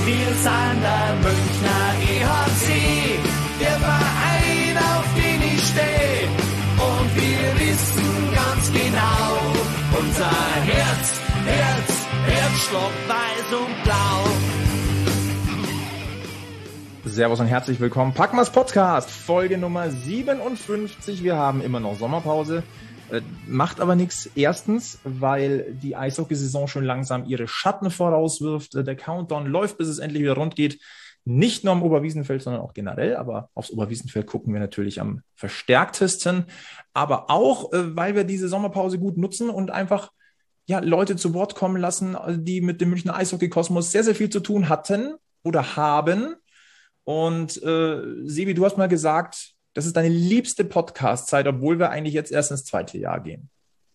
Wir sind der Münchner EHC, der Verein, auf den ich stehe. Und wir wissen ganz genau, unser Herzschlag weiß und blau. Servus und herzlich willkommen. Packmas Podcast, Folge Nummer 57. Wir haben immer noch Sommerpause. Macht aber nichts. Erstens, weil die Eishockeysaison schon langsam ihre Schatten vorauswirft. Der Countdown läuft, bis es endlich wieder rund geht. Nicht nur am Oberwiesenfeld, sondern auch generell. Aber aufs Oberwiesenfeld gucken wir natürlich am verstärktesten. Aber auch, weil wir diese Sommerpause gut nutzen und einfach Leute zu Wort kommen lassen, die mit dem Münchner Eishockey-Kosmos sehr, sehr viel zu tun hatten oder haben. Und Sebi, du hast mal gesagt, das ist deine liebste Podcast-Zeit, obwohl wir eigentlich jetzt erst ins zweite Jahr gehen.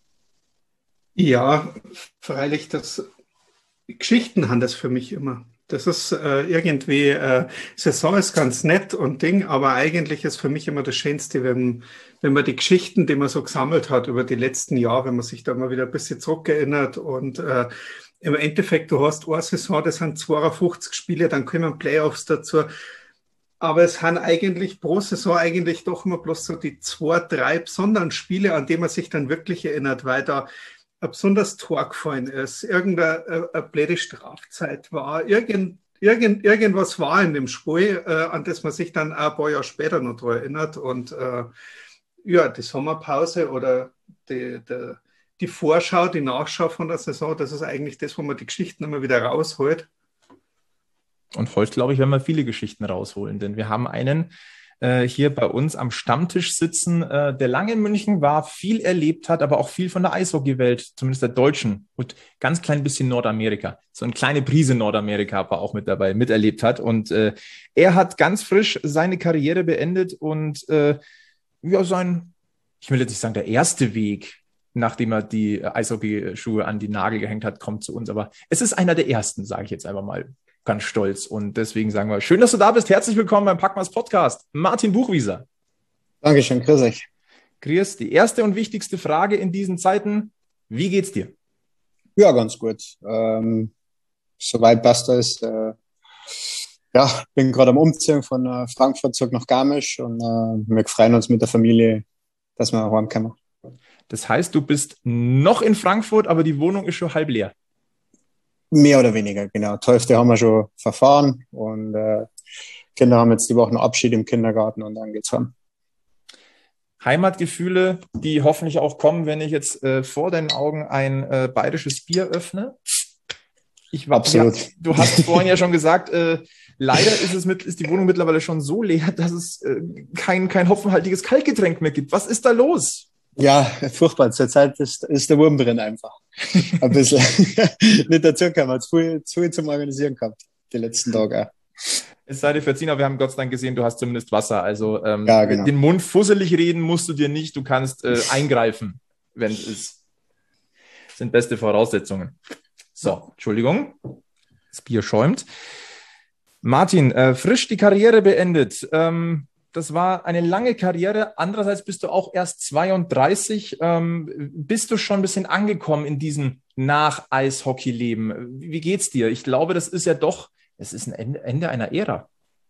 Ja, freilich, Geschichten haben das für mich immer. Das ist irgendwie, Saison ist ganz nett und Ding, aber eigentlich ist für mich immer das Schönste, wenn man die Geschichten, die man so gesammelt hat über die letzten Jahre, wenn man sich da mal wieder ein bisschen zurückerinnert und im Endeffekt, du hast eine Saison, das sind 52 Spiele, dann kommen Playoffs dazu. Aber es haben eigentlich pro Saison eigentlich doch immer bloß so die 2, 3 besonderen Spiele, an die man sich dann wirklich erinnert, weil da ein besonders Tor gefallen ist, irgendeine blöde Strafzeit war, irgendwas war in dem Spiel, an das man sich dann auch ein paar Jahre später noch daran erinnert. Und die Sommerpause oder die Vorschau, die Nachschau von der Saison, das ist eigentlich das, wo man die Geschichten immer wieder rausholt. Und heute, glaube ich, werden wir viele Geschichten rausholen, denn wir haben einen hier bei uns am Stammtisch sitzen, der lange in München war, viel erlebt hat, aber auch viel von der Eishockeywelt, zumindest der Deutschen und ganz klein bisschen Nordamerika. So eine kleine Prise Nordamerika war auch mit dabei, miterlebt hat. Und er hat ganz frisch seine Karriere beendet und ich will jetzt nicht sagen, der erste Weg, nachdem er die Eishockeyschuhe an die Nagel gehängt hat, kommt zu uns. Aber es ist einer der ersten, sage ich jetzt einfach mal. Ganz stolz. Und deswegen sagen wir, schön, dass du da bist. Herzlich willkommen beim Packmas Podcast. Martin Buchwieser. Dankeschön, grüß euch. Chris, die erste und wichtigste Frage in diesen Zeiten. Wie geht's dir? Ja, ganz gut. Soweit passt alles. Bin gerade am Umziehen von Frankfurt zurück nach Garmisch und wir freuen uns mit der Familie, dass wir heimkommen. Das heißt, du bist noch in Frankfurt, aber die Wohnung ist schon halb leer. Mehr oder weniger, genau. Die Hälfte haben wir schon verfahren und Kinder haben jetzt die Woche noch Abschied im Kindergarten und dann geht's heim. Heimatgefühle, die hoffentlich auch kommen, wenn ich jetzt vor deinen Augen ein bayerisches Bier öffne. Absolut. Ja, du hast vorhin ja schon gesagt, leider ist die Wohnung mittlerweile schon so leer, dass es kein hopfenhaltiges Kaltgetränk mehr gibt. Was ist da los? Ja, furchtbar. Zurzeit ist der Wurm drin einfach. Ein bisschen nicht dazu gekommen. Zu viel zum Organisieren gehabt, die letzten Tage auch. Es sei dir verziehen, aber wir haben Gott sei Dank gesehen, du hast zumindest Wasser. Also genau. Den Mund fusselig reden musst du dir nicht. Du kannst eingreifen, wenn es ist. Das sind beste Voraussetzungen. So, Entschuldigung. Das Bier schäumt. Martin, frisch die Karriere beendet. Das war eine lange Karriere. Andererseits bist du auch erst 32. Bist du schon ein bisschen angekommen in diesem Nach-Eishockey-Leben? Wie geht's dir? Ich glaube, es ist ein Ende einer Ära.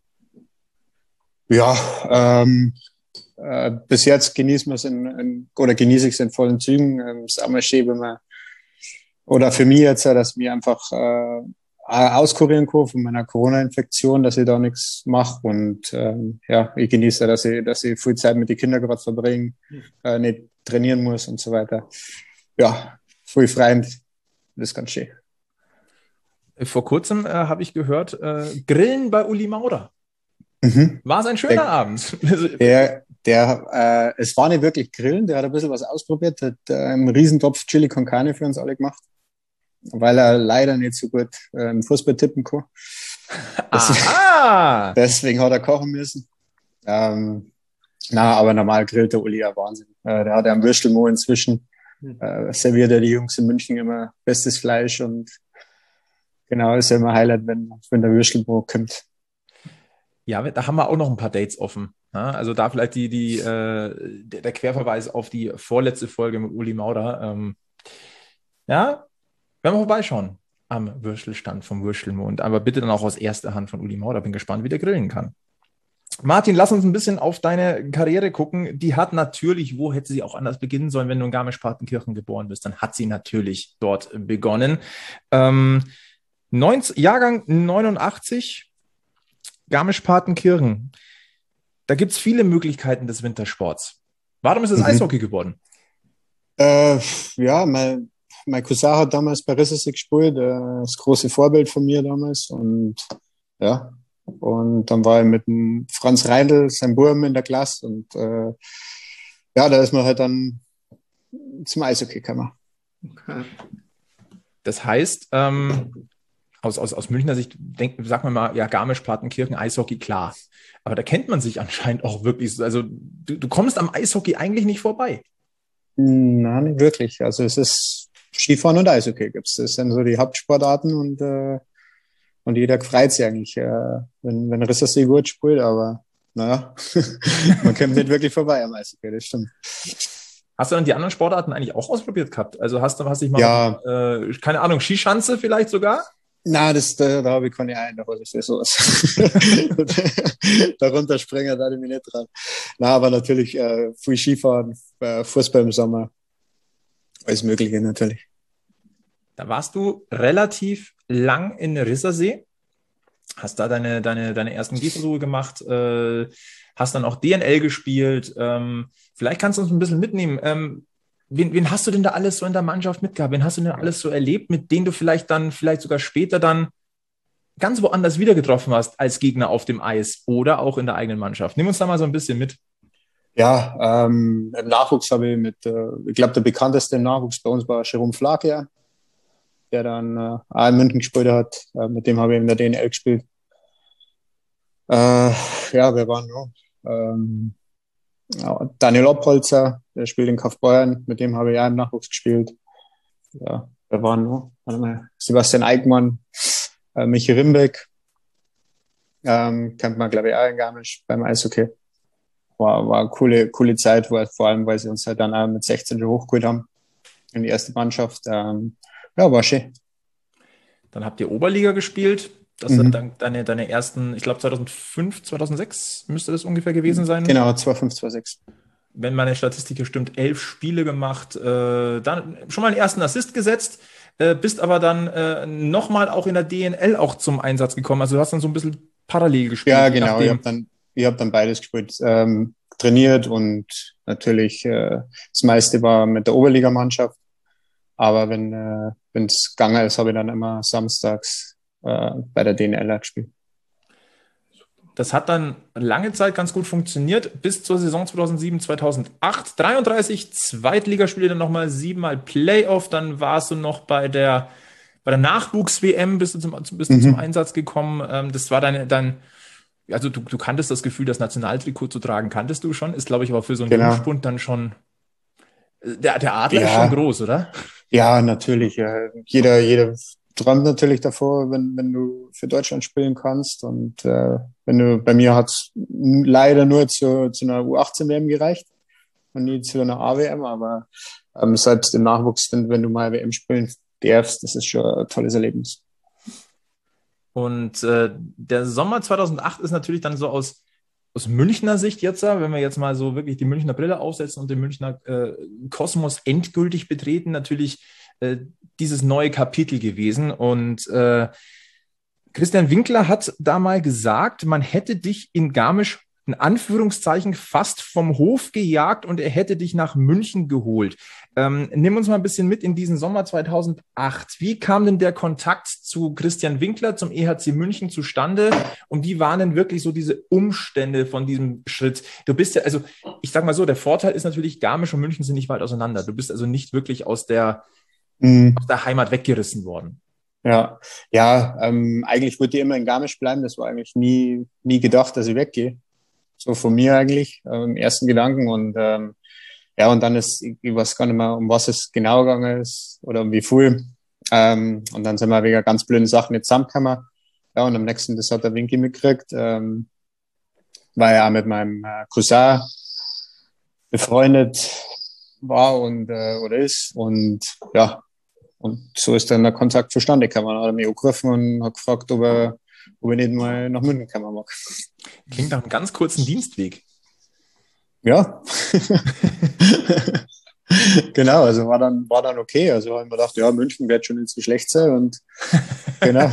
Ja, bis jetzt genieße ich es in vollen Zügen. Es ist auch mal schön, wenn man, oder für mich jetzt, dass wir einfach auskurieren kann von meiner Corona-Infektion, dass ich da nichts mache und ich genieße, dass ich viel Zeit mit den Kindern gerade verbringe, nicht trainieren muss und so weiter. Ja, viel Freund, das ist ganz schön. Vor kurzem habe ich gehört, Grillen bei Uli Maurer. War es ein schöner Abend? Es war nicht wirklich Grillen, der hat ein bisschen was ausprobiert, hat einen Riesentopf Chili con Carne für uns alle gemacht, weil er leider nicht so gut im Fußball tippen kann. Deswegen hat er kochen müssen. Aber normal grillt der Uli ja Wahnsinn. Der hat ja am Würstelmo inzwischen, serviert er die Jungs in München immer bestes Fleisch und genau, ist ja immer Highlight, wenn der Würstelmo kommt. Ja, da haben wir auch noch ein paar Dates offen. Ja, also da vielleicht der Querverweis auf die vorletzte Folge mit Uli Maurer. Ja, werden wir vorbeischauen. am Würstelstand vom Würstelmond, aber bitte dann auch aus erster Hand von Uli Maurer. Bin gespannt, wie der grillen kann. Martin, lass uns ein bisschen auf deine Karriere gucken. Die hat natürlich, wo hätte sie auch anders beginnen sollen, wenn du in Garmisch-Partenkirchen geboren bist, dann hat sie natürlich dort begonnen. Jahrgang 89, Garmisch-Partenkirchen. Da gibt es viele Möglichkeiten des Wintersports. Warum ist es Eishockey geworden? Ja, mein Cousin hat damals bei Rissersee gespielt, das große Vorbild von mir damals. Und ja, und dann war ich mit dem Franz Reindl, sein Burm, in der Klasse. Und ja, da ist man halt dann zum Eishockey gekommen. Okay. Das heißt, aus Münchner Sicht, sagen wir mal, ja, Garmisch-Partenkirchen, Eishockey, klar. Aber da kennt man sich anscheinend auch wirklich. Also du kommst am Eishockey eigentlich nicht vorbei. Nein, nicht wirklich. Also es ist Skifahren und Eishockey gibt's. Das sind so die Hauptsportarten und jeder freut sich eigentlich, wenn Rissersee gut spielt, aber naja, man kommt nicht wirklich vorbei am Eishockey, das stimmt. Hast du dann die anderen Sportarten eigentlich auch ausprobiert gehabt? Also hast dich mal, Ja. Keine Ahnung, Skischanze vielleicht sogar? Na, da habe ich keine Eier, da hole ich sowas. Darunter springen, da ich mich nicht dran. Na, aber natürlich viel Skifahren, Fußball im Sommer, alles Mögliche natürlich. Da warst du relativ lang in Rissersee, hast da deine ersten Gehversuche gemacht, hast dann auch DNL gespielt. Vielleicht kannst du uns ein bisschen mitnehmen. Wen hast du denn da alles so in der Mannschaft mitgehabt? Wen hast du denn alles so erlebt, mit denen du vielleicht sogar später dann ganz woanders wieder getroffen hast als Gegner auf dem Eis oder auch in der eigenen Mannschaft? Nimm uns da mal so ein bisschen mit. Ja, im Nachwuchs habe ich ich glaube, der bekannteste im Nachwuchs bei uns war Jerome Flakier, der dann auch in München gespielt hat. Mit dem habe ich in der DNL gespielt. Ja, wer waren noch? Ja, Daniel Oppolzer, der spielt in Kaufbeuren, mit dem habe ich auch im Nachwuchs gespielt. Ja, wer waren noch? Warte mal. Sebastian Eickmann, Michi Rimbeck, kennt man, glaube ich, auch in Garmisch beim Eishockey. War eine coole Zeit, vor allem, weil sie uns halt dann auch mit 16 schon hochgeholt haben in die erste Mannschaft. Ja, war schön. Dann habt ihr Oberliga gespielt. Das sind dann deine ersten, ich glaube 2005, 2006 müsste das ungefähr gewesen sein. Genau, 2005, 2006. Wenn meine Statistik hier stimmt, 11 Spiele gemacht, dann schon mal einen ersten Assist gesetzt, bist aber dann nochmal auch in der DNL auch zum Einsatz gekommen. Also du hast dann so ein bisschen parallel gespielt. Ja, genau. Ich hab dann beides gespielt. Trainiert und natürlich das meiste war mit der Oberligamannschaft. Aber wenn es gegangen ist, habe ich dann immer samstags bei der DNL gespielt. Das hat dann lange Zeit ganz gut funktioniert, bis zur Saison 2007, 2008. 33 Zweitligaspiele, dann nochmal 7-mal Playoff. Dann warst du noch bei der Nachwuchs-WM, bist du zum Einsatz gekommen. Das war also du kanntest das Gefühl, das Nationaltrikot zu tragen, kanntest du schon. Ist, glaube ich, aber für so einen Jungspund dann schon, der Adler ist schon groß, oder? Ja, natürlich. Jeder träumt natürlich davor, wenn du für Deutschland spielen kannst. Und bei mir hat es leider nur zu einer U18-WM gereicht und nie zu einer A-WM, aber selbst im Nachwuchs, wenn du mal WM spielen darfst, das ist schon ein tolles Erlebnis. Und der Sommer 2008 ist natürlich dann so aus Münchner Sicht jetzt, wenn wir jetzt mal so wirklich die Münchner Brille aufsetzen und den Münchner Kosmos endgültig betreten, natürlich dieses neue Kapitel gewesen. Und Christian Winkler hat da mal gesagt, man hätte dich in Garmisch in Anführungszeichen fast vom Hof gejagt und er hätte dich nach München geholt. Nimm uns mal ein bisschen mit in diesen Sommer 2008. Wie kam denn der Kontakt zu Christian Winkler, zum EHC München zustande und wie waren denn wirklich so diese Umstände von diesem Schritt? Du bist ja, also ich sag mal so, der Vorteil ist natürlich, Garmisch und München sind nicht weit auseinander. Du bist also nicht wirklich aus der Heimat weggerissen worden. Ja, eigentlich wollte ich immer in Garmisch bleiben. Das war eigentlich nie gedacht, dass ich weggehe. So von mir eigentlich, im ersten Gedanken. Und und dann ich weiß gar nicht mehr, um was es genau gegangen ist oder um wie viel. Und dann sind wir wegen ganz blöden Sachen nicht zusammengekommen. Ja, und am nächsten, das hat der Winky mitgekriegt, weil er auch mit meinem Cousin befreundet war oder ist. Und ja, Und so ist dann der Kontakt zustande gekommen. Er hat mich angerufen und hat gefragt, ob ich nicht mal nach München kommen mag. Klingt nach einem ganz kurzen Dienstweg. Ja. Genau, also war dann okay. Also habe ich mir gedacht, ja, München wird schon nicht so schlecht sein und genau.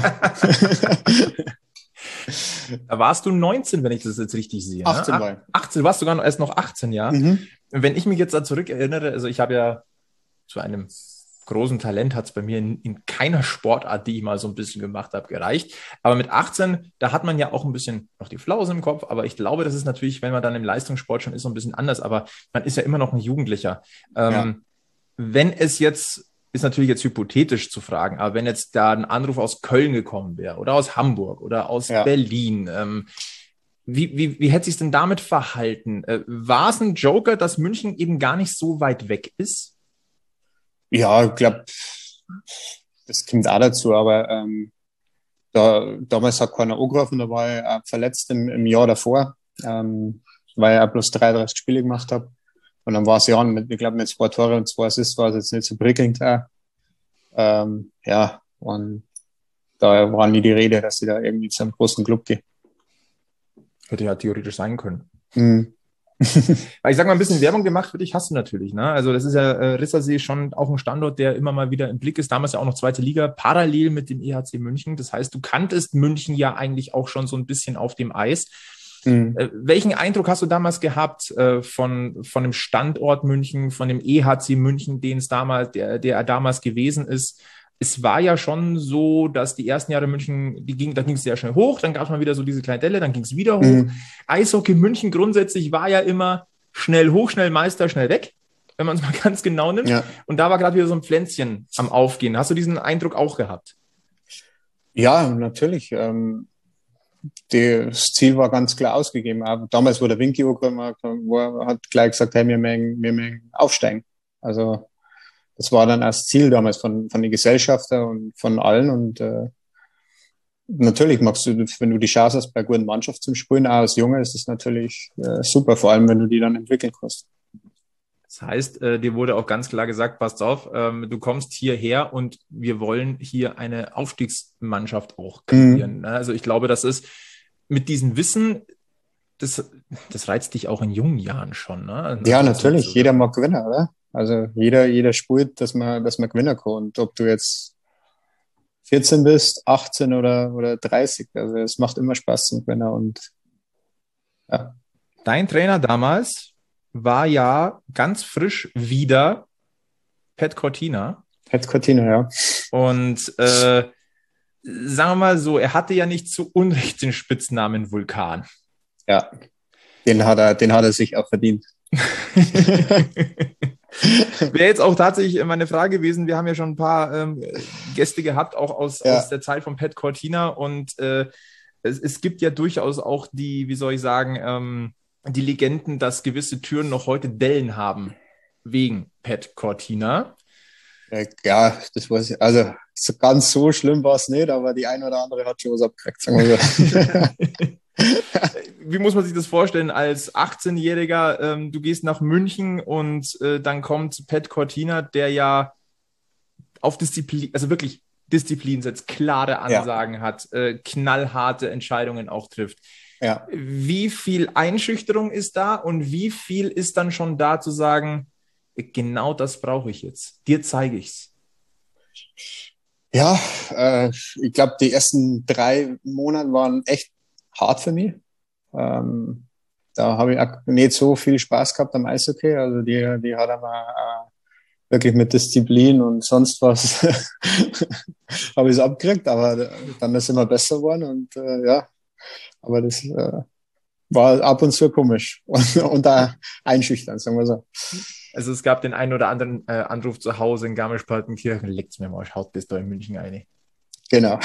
Da warst du 19, wenn ich das jetzt richtig sehe. 18 ne? war ich. 18, du warst sogar erst noch 18, ja. Mhm. Wenn ich mich jetzt da zurück erinnere, also ich habe ja zu einem großen Talent hat es bei mir in keiner Sportart, die ich mal so ein bisschen gemacht habe, gereicht. Aber mit 18, da hat man ja auch ein bisschen noch die Flausen im Kopf. Aber ich glaube, das ist natürlich, wenn man dann im Leistungssport schon ist, so ein bisschen anders. Aber man ist ja immer noch ein Jugendlicher. Wenn es jetzt, ist natürlich jetzt hypothetisch zu fragen, aber wenn jetzt da ein Anruf aus Köln gekommen wäre oder aus Hamburg oder aus Berlin, wie hätte sich denn damit verhalten? War es ein Joker, dass München eben gar nicht so weit weg ist? Ja, ich glaube, das kommt auch dazu, aber damals hat keiner angerufen, da war ich verletzt im Jahr davor, weil ich bloß 33 Spiele gemacht habe. Und dann war es ja, ich glaube, mit 2 Tore und 2 Assists war es jetzt nicht so prickelnd. Ja, und da war nie die Rede, dass ich da irgendwie zu einem großen Club gehe. Hätte ja theoretisch sein können. Mhm. Weil ich sag mal, ein bisschen Werbung gemacht für dich hast du natürlich, ne? Also das ist ja Rissersee schon auch ein Standort, der immer mal wieder im Blick ist. Damals ja auch noch 2. Liga, parallel mit dem EHC München. Das heißt, du kanntest München ja eigentlich auch schon so ein bisschen auf dem Eis. Mhm. Welchen Eindruck hast du damals gehabt von dem Standort München, von dem EHC München, den es damals, der damals gewesen ist? Es war ja schon so, dass die ersten Jahre München, da ging es sehr schnell hoch, dann gab es mal wieder so diese kleine Delle, dann ging es wieder hoch. Mhm. Eishockey München grundsätzlich war ja immer schnell hoch, schnell Meister, schnell weg, wenn man es mal ganz genau nimmt. Ja. Und da war gerade wieder so ein Pflänzchen am Aufgehen. Hast du diesen Eindruck auch gehabt? Ja, natürlich. Das Ziel war ganz klar ausgegeben. Aber damals, wo der Winky hat gleich gesagt, hey, wir mögen aufsteigen. Also das war dann das Ziel damals von den Gesellschaftern und von allen. Und natürlich magst du, wenn du die Chance hast, bei guten Mannschaft zum Spielen, auch als Junge, ist es natürlich super, vor allem, wenn du die dann entwickeln kannst. Das heißt, dir wurde auch ganz klar gesagt, passt auf, du kommst hierher und wir wollen hier eine Aufstiegsmannschaft auch kreieren. Mhm. Also ich glaube, das ist mit diesem Wissen, das reizt dich auch in jungen Jahren schon. Ne? Ja, natürlich. Jeder mag gewinnen, oder? Also jeder spielt, dass man gewinnen kann. Und ob du jetzt 14 bist, 18 oder 30, also es macht immer Spaß zum Gewinnen. Und ja. Dein Trainer damals war ja ganz frisch wieder Pat Cortina. Pat Cortina, ja. Und sagen wir mal so, er hatte ja nicht zu Unrecht den Spitznamen Vulkan. Ja, den hat er sich auch verdient. Wäre jetzt auch tatsächlich meine Frage gewesen, wir haben ja schon ein paar Gäste gehabt, auch aus der Zeit von Pat Cortina und es gibt ja durchaus auch die, wie soll ich sagen, die Legenden, dass gewisse Türen noch heute Dellen haben, wegen Pat Cortina. Ja, das weiß ich, also ganz so schlimm war es nicht, aber die eine oder andere hat schon was abgekriegt, sagen wir so. Wie muss man sich das vorstellen als 18-Jähriger? Du gehst nach München und dann kommt Pat Cortina, der ja auf Disziplin, also wirklich Disziplin setzt, klare Ansagen hat, knallharte Entscheidungen auch trifft. Ja. Wie viel Einschüchterung ist da und wie viel ist dann schon da zu sagen, genau das brauche ich jetzt, dir zeige ich's? Ja, ich glaube, die ersten 3 Monate waren echt hart für mich. Da habe ich auch nicht so viel Spaß gehabt am Eishockey. Also die hat aber wirklich mit Disziplin und sonst was habe ich es abgekriegt, aber dann ist es immer besser geworden und ja, aber das war ab und zu komisch und da einschüchtern, sagen wir so. Also es gab den einen oder anderen Anruf zu Hause in Garmisch-Partenkirchen, leckt's mir mal, schaut das da in München eine. Genau.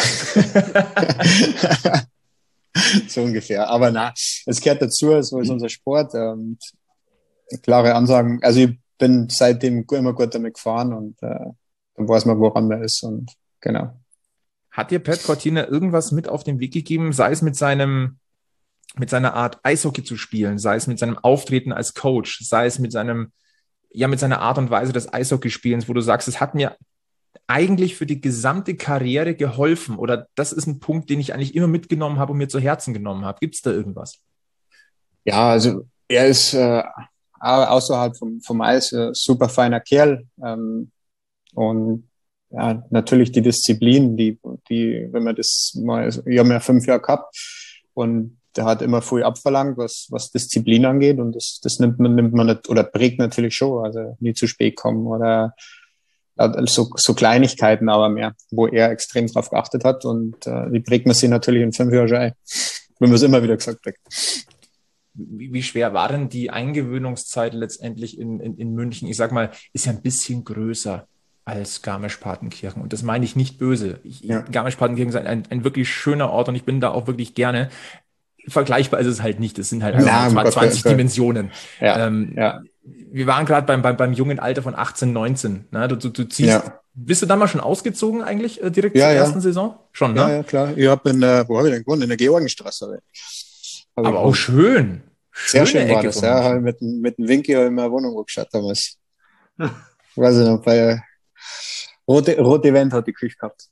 So ungefähr. Aber na, es gehört dazu, so ist unser Sport. Klare Ansagen. Also ich bin seitdem immer gut damit gefahren und dann weiß man, woran man ist und genau. Hat dir Pat Cortina irgendwas mit auf den Weg gegeben, sei es mit seiner Art Eishockey zu spielen, sei es mit seinem Auftreten als Coach, sei es mit seiner Art und Weise des Eishockeyspielens, wo du sagst, es hat mir eigentlich für die gesamte Karriere geholfen? Oder das ist ein Punkt, den ich eigentlich immer mitgenommen habe und mir zu Herzen genommen habe. Gibt es da irgendwas? Ja, also er ist außerhalb vom Eis super feiner Kerl. Und ja, natürlich die Disziplin, die, wenn man das mal, ich habe ja 5 Jahre gehabt und der hat immer viel abverlangt, was Disziplin angeht, und das nimmt man nicht, oder prägt natürlich schon, also nie zu spät kommen oder so Kleinigkeiten, aber mehr, wo er extrem drauf geachtet hat, und die prägt man sich natürlich in 5 Jahren schon ein, wenn man es immer wieder gesagt kriegt. Wie schwer war denn die Eingewöhnungszeit letztendlich in München? Ich sag mal, ist ja ein bisschen größer als Garmisch-Partenkirchen. Und das meine ich nicht böse. Garmisch-Partenkirchen ist ein wirklich schöner Ort und ich bin da auch wirklich gerne. Vergleichbar ist es halt nicht. Es sind halt einfach 20 Dimensionen. Ja. Wir waren gerade beim jungen Alter von 18, 19. Ne? Du ziehst. Ja. Bist du da mal schon ausgezogen eigentlich direkt zur ersten Saison? Schon, ne? Ja, klar. Ich habe wo habe ich denn gewohnt? In der Georgenstraße. Aber auch schön. Sehr schön war das, ja. Mit dem Winky habe ich mir eine Wohnung geschaut damals. Weiß ich noch, bei Rote Event hat die Küche gehabt.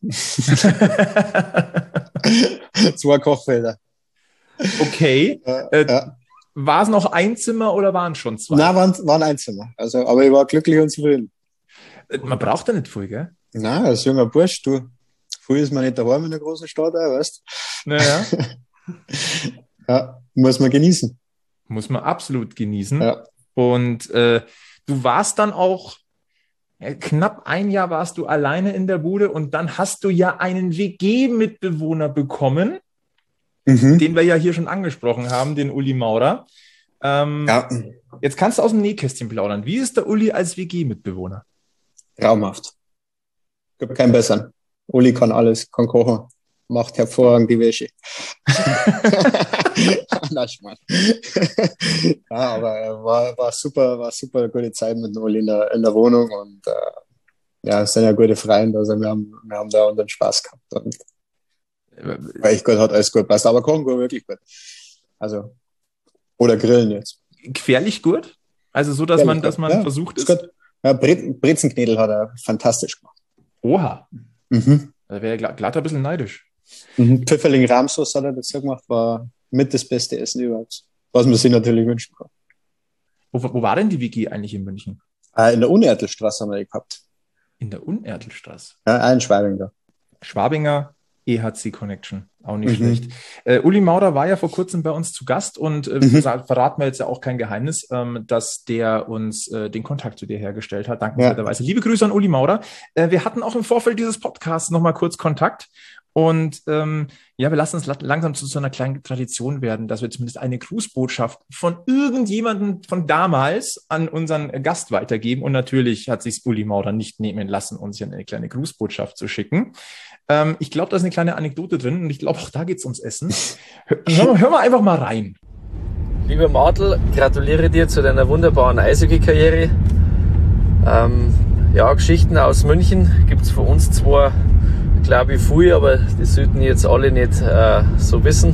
2 Kochfelder. Okay. War es noch ein Zimmer oder waren es schon 2? Nein, waren ein Zimmer. Also, aber ich war glücklich und zufrieden. Man braucht da nicht viel, gell? Nein, als junger Bursch, viel ist man nicht daheim in der großen Stadt, weißt du? Naja. Ja, muss man genießen. Muss man absolut genießen. Ja. Und du warst dann auch, knapp 1 Jahr warst du alleine in der Bude und dann hast du ja einen WG-Mitbewohner bekommen, den wir ja hier schon angesprochen haben, den Uli Maurer. Jetzt kannst du aus dem Nähkästchen plaudern. Wie ist der Uli als WG-Mitbewohner? Traumhaft. Gibt keinen besseren. Uli kann alles, kann kochen, macht hervorragend die Wäsche. Ja, aber war super gute Zeit mit Uli in der Wohnung, und es sind ja gute Freunde, also wir haben da unseren Spaß gehabt, und echt gut, hat alles gut passt, aber kochen gut, wirklich gut. Also, oder grillen jetzt. Gefährlich gut? Also so, dass man versucht ist. Gut. Ja, Brezenknädel hat er fantastisch gemacht. Oha. Da wäre glatt ein bisschen neidisch. Pfifferling Rahmsauce hat er dazu gemacht, war mit das beste Essen überhaupt. Was man sich natürlich wünschen kann. Wo war denn die WG eigentlich in München? In der Unertelstraße haben wir die gehabt. In der Unertelstraße? Ja, in Schwabinger. Schwabinger EHC Connection, auch nicht schlecht. Uli Maurer war ja vor kurzem bei uns zu Gast und verraten wir jetzt ja auch kein Geheimnis, dass der uns den Kontakt zu dir hergestellt hat. Dankenswerterweise. Liebe Grüße an Uli Maurer. Wir hatten auch im Vorfeld dieses Podcasts nochmal kurz Kontakt. Und wir lassen uns langsam zu so einer kleinen Tradition werden, dass wir zumindest eine Grußbotschaft von irgendjemandem von damals an unseren Gast weitergeben. Und natürlich hat sich Uli Maurer nicht nehmen lassen, uns hier eine kleine Grußbotschaft zu schicken. Ich glaube, da ist eine kleine Anekdote drin und ich glaube, auch da geht es ums Essen. Hören wir einfach mal rein. Lieber Martel, gratuliere dir zu deiner wunderbaren Eishockey-Karriere. Geschichten aus München gibt es für uns zwar, glaube ich, viel, aber das sollten jetzt alle nicht so wissen.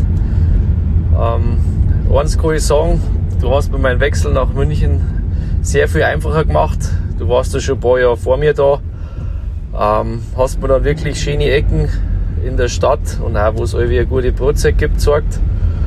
Eins kann ich sagen, du hast mir meinen Wechsel nach München sehr viel einfacher gemacht. Du warst ja schon ein paar Jahre vor mir da. Hast mir dann wirklich schöne Ecken in der Stadt und auch, wo es irgendwie eine gute Brotzeit gibt, gezeigt.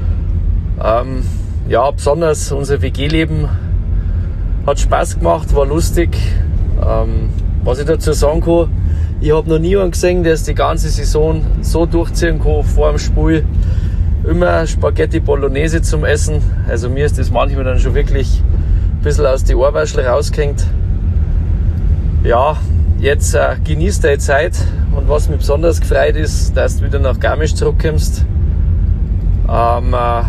Besonders unser WG-Leben hat Spaß gemacht, war lustig. Was ich dazu sagen kann, ich habe noch niemanden gesehen, der es die ganze Saison so durchziehen kann vor dem Spiel. Immer Spaghetti Bolognese zum Essen. Also mir ist das manchmal dann schon wirklich ein bisschen aus die Ohrwaschel rausgehängt. Ja, jetzt genießt deine Zeit, und was mich besonders gefreut ist, dass du wieder nach Garmisch zurückkommst. Wir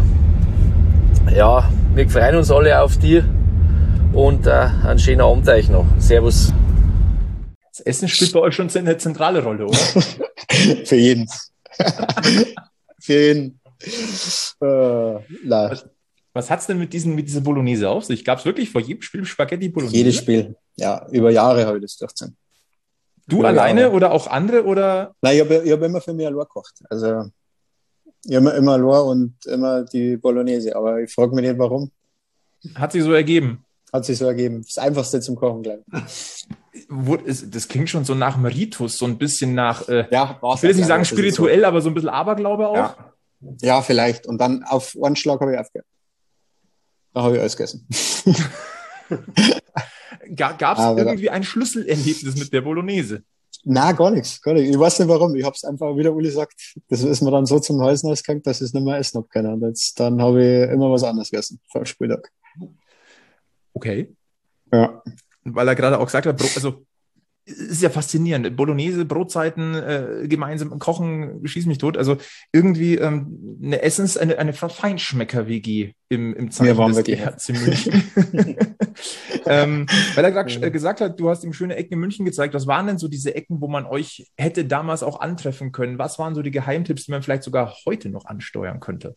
freuen uns alle auf dich und einen schönen Abend euch noch. Servus. Das Essen spielt bei euch schon eine zentrale Rolle, oder? Für jeden. Für jeden. Was hat es denn mit dieser Bolognese auf sich? Gab es wirklich vor jedem Spiel Spaghetti Bolognese? Jedes Spiel, ja. Über Jahre habe ich das durchgezogen. Du alleine oder auch andere? Oder? Nein, ich hab immer für mich allein gekocht. Also ich habe immer allein und immer die Bolognese. Aber ich frage mich nicht, warum. Hat sich so ergeben? Hat sich so ergeben. Das Einfachste zum Kochen, glaube ich. Das klingt schon so nach dem Ritus, so ein bisschen nach, Ja, ich will jetzt nicht sagen spirituell, aber so ein bisschen Aberglaube auch. Ja, vielleicht. Und dann auf einen Schlag habe ich aufgehört. Da habe ich alles gegessen. Gab es irgendwie ein Schlüsselerlebnis mit der Bolognese? Nein, gar nichts. Ich weiß nicht warum. Ich habe es einfach, wie der Uli sagt, das ist mir dann so zum Hals gegangen, dass ich es nicht mehr essen habe können. Und dann habe ich immer was anderes gegessen vor dem Spieltag. Okay. Ja. Weil er gerade auch gesagt hat, also ist ja faszinierend. Bolognese, Brotzeiten, gemeinsam kochen, schieß mich tot. Also irgendwie eine Feinschmecker-WG im Zeichen des EHC München. Weil er gerade gesagt hat, du hast ihm schöne Ecken in München gezeigt. Was waren denn so diese Ecken, wo man euch hätte damals auch antreffen können? Was waren so die Geheimtipps, die man vielleicht sogar heute noch ansteuern könnte?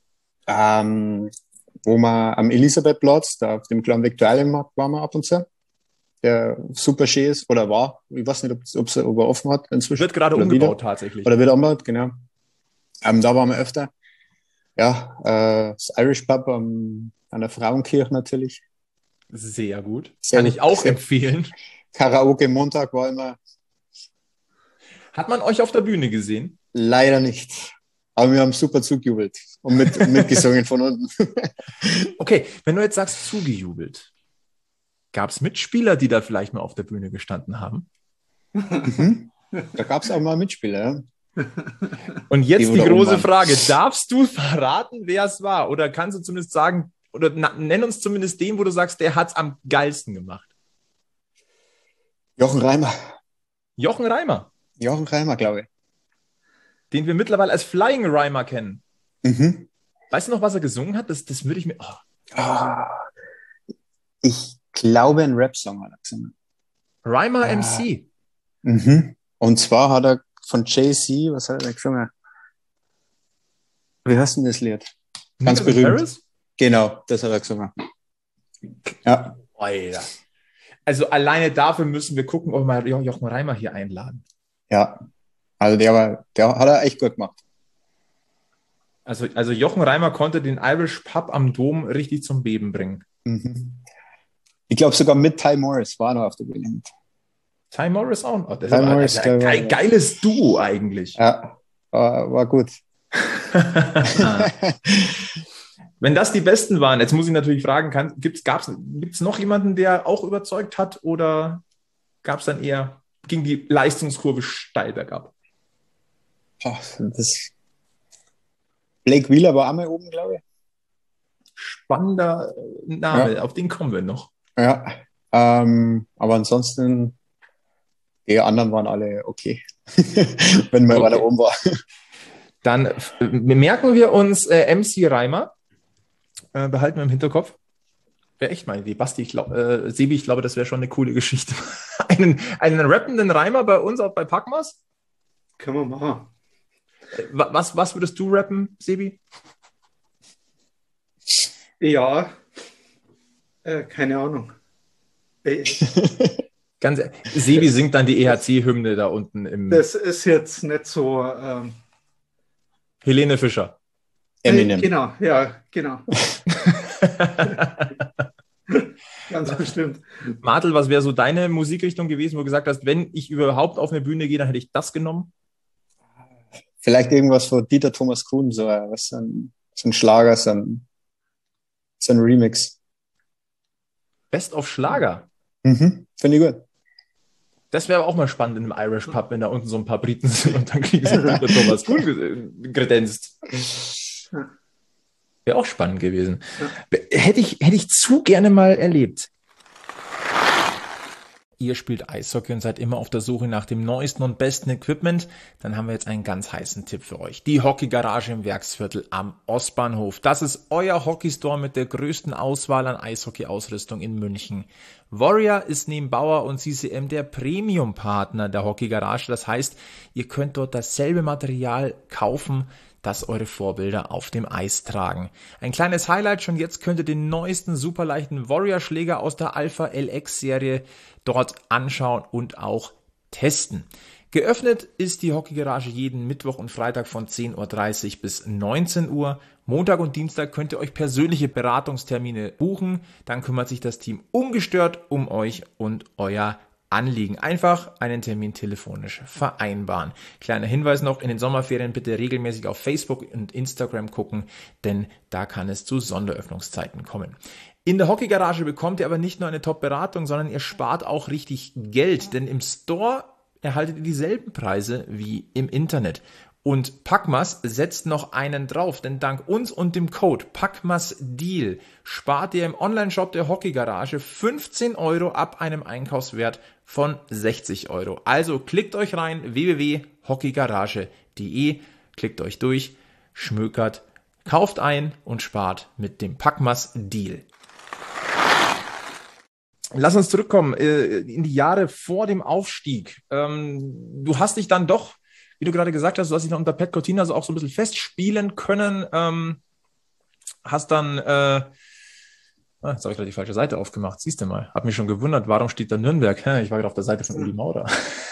Wo man am Elisabethplatz, da auf dem kleinen Viktualienmarkt waren wir ab und zu, der super schön ist, oder war. Ich weiß nicht, ob er offen hat inzwischen. Wird gerade umgebaut tatsächlich. Oder wird umgebaut, genau. Da waren wir öfter. Ja, das Irish Pub an der Frauenkirche natürlich. Sehr gut. Kann ich auch empfehlen. Karaoke Montag war immer. Hat man euch auf der Bühne gesehen? Leider nicht. Aber wir haben super zugejubelt und mitgesungen von unten. Okay, wenn du jetzt sagst zugejubelt, gab es Mitspieler, die da vielleicht mal auf der Bühne gestanden haben? Mhm. Da gab es auch mal Mitspieler, ja. Und jetzt die große Frage, darfst du verraten, wer es war? Oder kannst du zumindest sagen, oder nenn uns zumindest den, wo du sagst, der hat es am geilsten gemacht? Jochen Reimer. Jochen Reimer? Jochen Reimer, glaube ich. Den wir mittlerweile als Flying Reimer kennen. Mhm. Weißt du noch, was er gesungen hat? Das würde ich mir... Ich glaube, ein Rap-Song hat er gesungen. Reimer MC. Mhm. Und zwar hat er von Jay-Z, was hat er gesungen? Wie heißt denn das Lied? Ganz berühmt. Paris? Genau, das hat er gesungen. Ja. Alter. Also alleine dafür müssen wir gucken, ob wir Jochen Reimer hier einladen. Ja. Also der hat er echt gut gemacht. Also Jochen Reimer konnte den Irish Pub am Dom richtig zum Beben bringen. Mhm. Ich glaube sogar mit Ty Morris war noch auf der Bühne. Ty Morris auch noch. Das Ty Morris, ein geiles Duo eigentlich. Ja, war gut. Wenn das die Besten waren, jetzt muss ich natürlich fragen, gibt's noch jemanden, der auch überzeugt hat, oder gab es dann eher, ging die Leistungskurve steil bergab? Blake Wheeler war einmal oben, glaube ich. Spannender Name, auf den kommen wir noch. Ja, aber ansonsten, die anderen waren alle okay, wenn man weiter oben war. Dann merken wir uns MC Reimer, behalten wir im Hinterkopf. Wäre echt meine Idee. Basti, Sebi, ich glaube, das wäre schon eine coole Geschichte. einen rappenden Reimer bei uns, auch bei Packmas? Können wir machen. Was würdest du rappen, Sebi? Ja, keine Ahnung. Sebi singt dann die EHC-Hymne da unten im... Das ist jetzt nicht so... Helene Fischer. Eminem. Genau, ja, genau. Ganz bestimmt. Martel, was wäre so deine Musikrichtung gewesen, wo du gesagt hast, wenn ich überhaupt auf eine Bühne gehe, dann hätte ich das genommen? Vielleicht irgendwas von Dieter Thomas Kuhn, so ein Schlager, so ein Remix. Best of Schlager? Mhm, finde ich gut. Das wäre auch mal spannend in einem Irish Pub, wenn da unten so ein paar Briten sind und dann kriegen sie Dieter Thomas Kuhn kredenzt. Wäre auch spannend gewesen. Hätte ich zu gerne mal erlebt. Ihr spielt Eishockey und seid immer auf der Suche nach dem neuesten und besten Equipment, dann haben wir jetzt einen ganz heißen Tipp für euch. Die Hockeygarage im Werksviertel am Ostbahnhof. Das ist euer Hockeystore mit der größten Auswahl an Eishockey-Ausrüstung in München. Warrior ist neben Bauer und CCM der Premium-Partner der Hockeygarage. Das heißt, ihr könnt dort dasselbe Material kaufen, das eure Vorbilder auf dem Eis tragen. Ein kleines Highlight, schon jetzt könnt ihr den neuesten superleichten Warrior-Schläger aus der Alpha LX-Serie dort anschauen und auch testen. Geöffnet ist die Hockeygarage jeden Mittwoch und Freitag von 10:30 Uhr bis 19 Uhr. Montag und Dienstag könnt ihr euch persönliche Beratungstermine buchen. Dann kümmert sich das Team ungestört um euch und euer Anliegen. Einfach einen Termin telefonisch vereinbaren. Kleiner Hinweis noch, in den Sommerferien bitte regelmäßig auf Facebook und Instagram gucken, denn da kann es zu Sonderöffnungszeiten kommen. In der Hockeygarage bekommt ihr aber nicht nur eine Top-Beratung, sondern ihr spart auch richtig Geld, denn im Store erhaltet ihr dieselben Preise wie im Internet. Und Packmas setzt noch einen drauf, denn dank uns und dem Code PackmasDeal spart ihr im Onlineshop der Hockeygarage 15 € ab einem Einkaufswert von 60 €. Also klickt euch rein, www.hockeygarage.de, klickt euch durch, schmökert, kauft ein und spart mit dem PackmasDeal. Lass uns zurückkommen in die Jahre vor dem Aufstieg. Du hast dich dann doch, wie du gerade gesagt hast, du hast dich dann unter Pat Cortina so auch so ein bisschen festspielen können. Hast dann, jetzt habe ich gerade die falsche Seite aufgemacht, siehst du mal. Hab mich schon gewundert, warum steht da Nürnberg? Ich war gerade auf der Seite von Uli Maurer.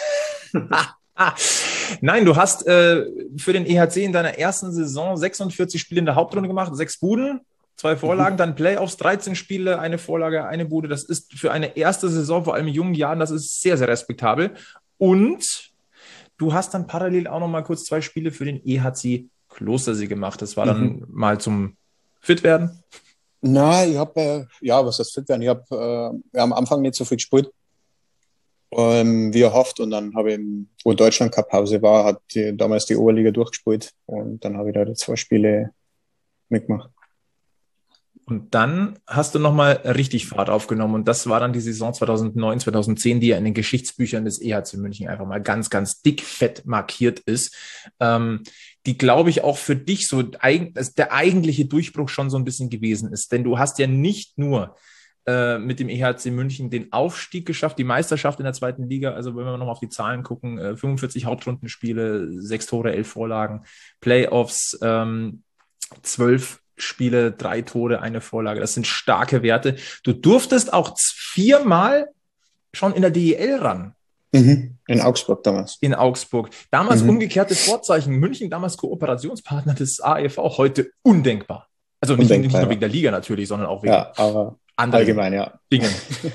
Nein, du hast für den EHC in deiner ersten Saison 46 Spiele in der Hauptrunde gemacht, 6 Buden. 2 Vorlagen, dann Playoffs, 13 Spiele, eine Vorlage, eine Bude. Das ist für eine erste Saison, vor allem in jungen Jahren, das ist sehr, sehr respektabel. Und du hast dann parallel auch noch mal kurz 2 Spiele für den EHC Klostersee gemacht. Das war dann mal zum Fitwerden. Nein, ich habe, was heißt Fitwerden? Ich habe am Anfang nicht so viel gespielt, wie erhofft. Und dann habe ich, wo Deutschland Cup Pause war, hat damals die Oberliga durchgespielt. Und dann habe ich da die 2 Spiele mitgemacht. Und dann hast du nochmal richtig Fahrt aufgenommen und das war dann die Saison 2009, 2010, die ja in den Geschichtsbüchern des EHC München einfach mal ganz, ganz dick fett markiert ist, die, glaube ich, auch für dich so der eigentliche Durchbruch schon so ein bisschen gewesen ist. Denn du hast ja nicht nur mit dem EHC München den Aufstieg geschafft, die Meisterschaft in der 2. Liga, also wenn wir nochmal auf die Zahlen gucken, 45 Hauptrundenspiele, 6 Tore, 11 Vorlagen, Playoffs, 12 Spiele, 3 Tore, 1 Vorlage. Das sind starke Werte. Du durftest auch 4-mal schon in der DEL ran. In Augsburg damals. In Augsburg. Damals umgekehrte Vorzeichen. München, damals Kooperationspartner des AEV. Heute undenkbar. Also nicht nur wegen der Liga natürlich, sondern auch wegen aber anderen allgemein, Dingen.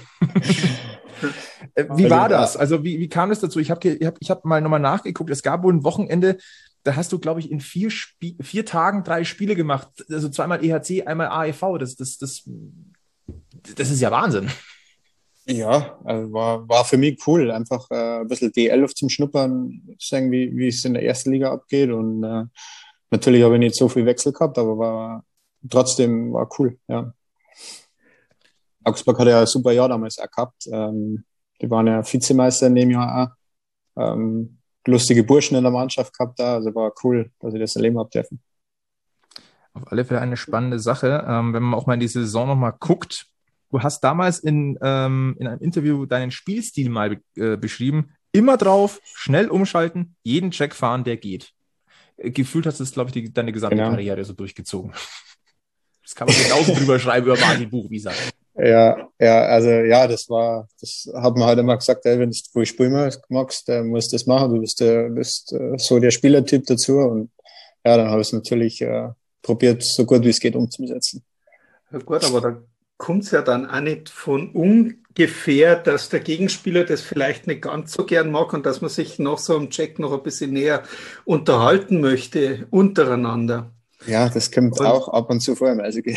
Wie war das? Also wie kam es dazu? Ich hab mal nochmal nachgeguckt. Es gab wohl ein Wochenende, da hast du, glaube ich, in 4 Tagen 3 Spiele gemacht. Also 2-mal EHC, einmal AEV. Das ist ja Wahnsinn. Ja, also war für mich cool. Einfach ein bisschen D11 zum Schnuppern, sagen, wie es in der ersten Liga abgeht. Und natürlich habe ich nicht so viel Wechsel gehabt, aber trotzdem war cool, ja. Augsburg hat ja ein super Jahr damals auch gehabt. Die waren ja Vizemeister in dem Jahr auch. Lustige Burschen in der Mannschaft gehabt da, also war cool, dass ich das erleben habe dürfen. Auf alle Fälle eine spannende Sache, wenn man auch mal in die Saison nochmal guckt. Du hast damals in einem Interview deinen Spielstil mal beschrieben. Immer drauf, schnell umschalten, jeden Check fahren, der geht. Gefühlt hast du es, glaube ich, deine gesamte Karriere so durchgezogen. Das kann man genauso drüber schreiben über Martin Buchwieser. Ja, das hat man halt immer gesagt, ey, wenn du wo ich spielen magst, musst du das machen, du bist so der Spielertyp dazu und ja, dann habe ich es natürlich probiert, so gut wie es geht umzusetzen. Ja gut, aber da kommt es ja dann auch nicht von ungefähr, dass der Gegenspieler das vielleicht nicht ganz so gern mag und dass man sich nach so einem Check noch ein bisschen näher unterhalten möchte untereinander. Ja, das kommt auch ab und zu vor im Eishockey.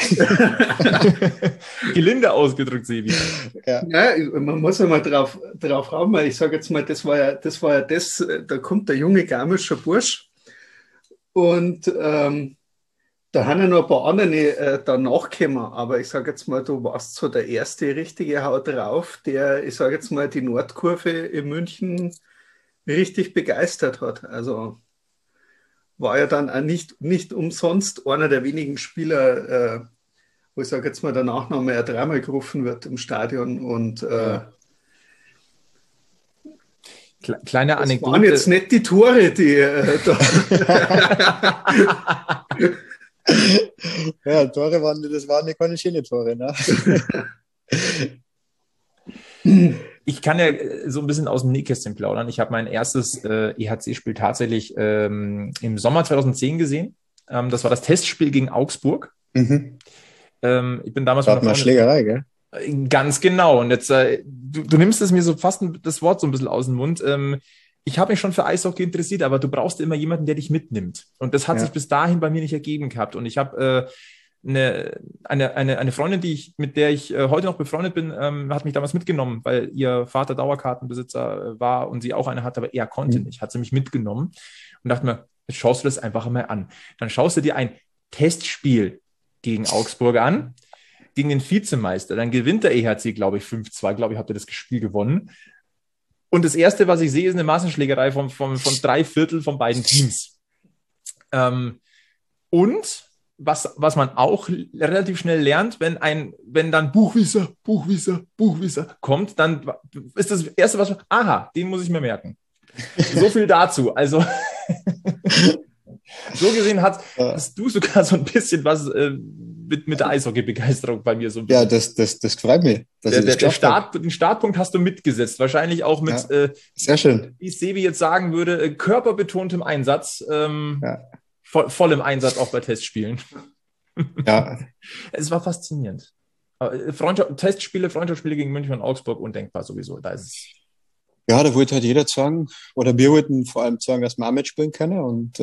Gelinde ausgedrückt, Sebi. Ja, man muss ja mal drauf raum, weil ich sage jetzt mal, das war ja das, da kommt der junge Garmischer Bursch und da haben ja noch ein paar andere danach gekommen, aber ich sage jetzt mal, du warst so der erste richtige Haut drauf, der, ich sage jetzt mal, die Nordkurve in München richtig begeistert hat. Also war ja dann auch nicht umsonst einer der wenigen Spieler, wo ich sage jetzt mal, der Nachname ja 3-mal gerufen wird im Stadion und kleine Anekdote. Das waren jetzt nicht die Tore, die da. Ja, Tore waren keine schönen Tore, ne? Ich kann ja so ein bisschen aus dem Nähkästchen plaudern. Ich habe mein erstes EHC-Spiel tatsächlich im Sommer 2010 gesehen. Das war das Testspiel gegen Augsburg. Mhm. Ich bin damals War mal Schlägerei, gell? Ganz genau. Und jetzt, du nimmst es mir so fast das Wort so ein bisschen aus dem Mund. Ich habe mich schon für Eishockey interessiert, aber du brauchst immer jemanden, der dich mitnimmt. Und das hat sich bis dahin bei mir nicht ergeben gehabt. Und ich habe eine Freundin, mit der ich heute noch befreundet bin, hat mich damals mitgenommen, weil ihr Vater Dauerkartenbesitzer war und sie auch eine hatte, aber er konnte nicht. Hat sie mich mitgenommen und dachte mir, jetzt schaust du das einfach mal an. Dann schaust du dir ein Testspiel gegen Augsburg an, gegen den Vizemeister. Dann gewinnt der EHC, glaube ich, 5-2. Glaube ich, habt ihr das Spiel gewonnen. Und das Erste, was ich sehe, ist eine Massenschlägerei von 3/4 von beiden Teams. Und was man auch relativ schnell lernt, wenn dann Buchwieser kommt, dann ist das Erste, was aha, den muss ich mir merken. So viel dazu. Also so gesehen hast du sogar so ein bisschen was mit der Eishockey-Begeisterung bei mir so ein bisschen. Ja, das freut mich. Den Startpunkt hast du mitgesetzt. Wahrscheinlich auch mit, sehr schön. Wie Sebi jetzt sagen würde, körperbetontem Einsatz. Vollem Einsatz auch bei Testspielen. Ja. Es war faszinierend. Freundschaftsspiele gegen München und Augsburg, undenkbar sowieso. Da ist es. Ja, da wollte halt jeder sagen, oder wir wollten vor allem sagen, dass wir auch mitspielen können. Und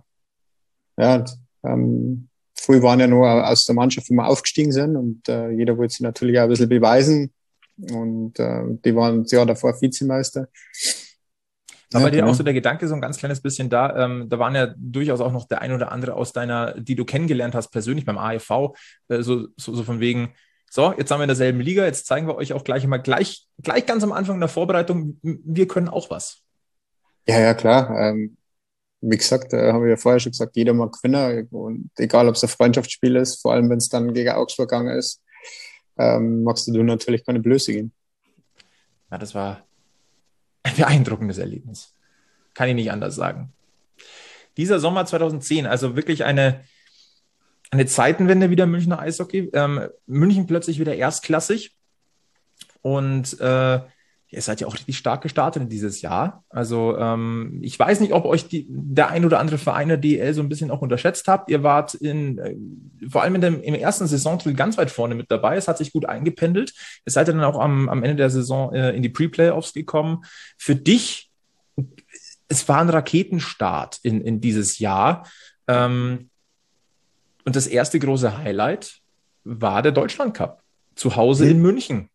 früher waren ja nur aus der Mannschaft, wo wir aufgestiegen sind. Und jeder wollte sich natürlich auch ein bisschen beweisen. Und die waren das Jahr davor Vizemeister. Aber bei dir auch so der Gedanke so ein ganz kleines bisschen da waren ja durchaus auch noch der ein oder andere aus die du kennengelernt hast, persönlich beim AEV, so von wegen, so, jetzt sind wir in derselben Liga, jetzt zeigen wir euch auch gleich ganz am Anfang der Vorbereitung, wir können auch was. Ja, klar. Wie gesagt, haben wir ja vorher schon gesagt, jeder mag gewinnen. Und egal, ob es ein Freundschaftsspiel ist, vor allem wenn es dann gegen Augsburg gegangen ist, magst du natürlich keine Blöße gehen. Ja, das war ein beeindruckendes Erlebnis. Kann ich nicht anders sagen. Dieser Sommer 2010, also wirklich eine Zeitenwende wieder im Münchner Eishockey. München plötzlich wieder erstklassig. Und ihr seid ja auch richtig stark gestartet in dieses Jahr. Also ich weiß nicht, ob euch der ein oder andere Verein der DEL so ein bisschen auch unterschätzt habt. Ihr wart vor allem im ersten Saisondrittel ganz weit vorne mit dabei. Es hat sich gut eingependelt. Ihr seid dann auch am Ende der Saison in die Pre-Playoffs gekommen. Für dich, es war ein Raketenstart in dieses Jahr. Und das erste große Highlight war der Deutschland Cup. Zu Hause in München.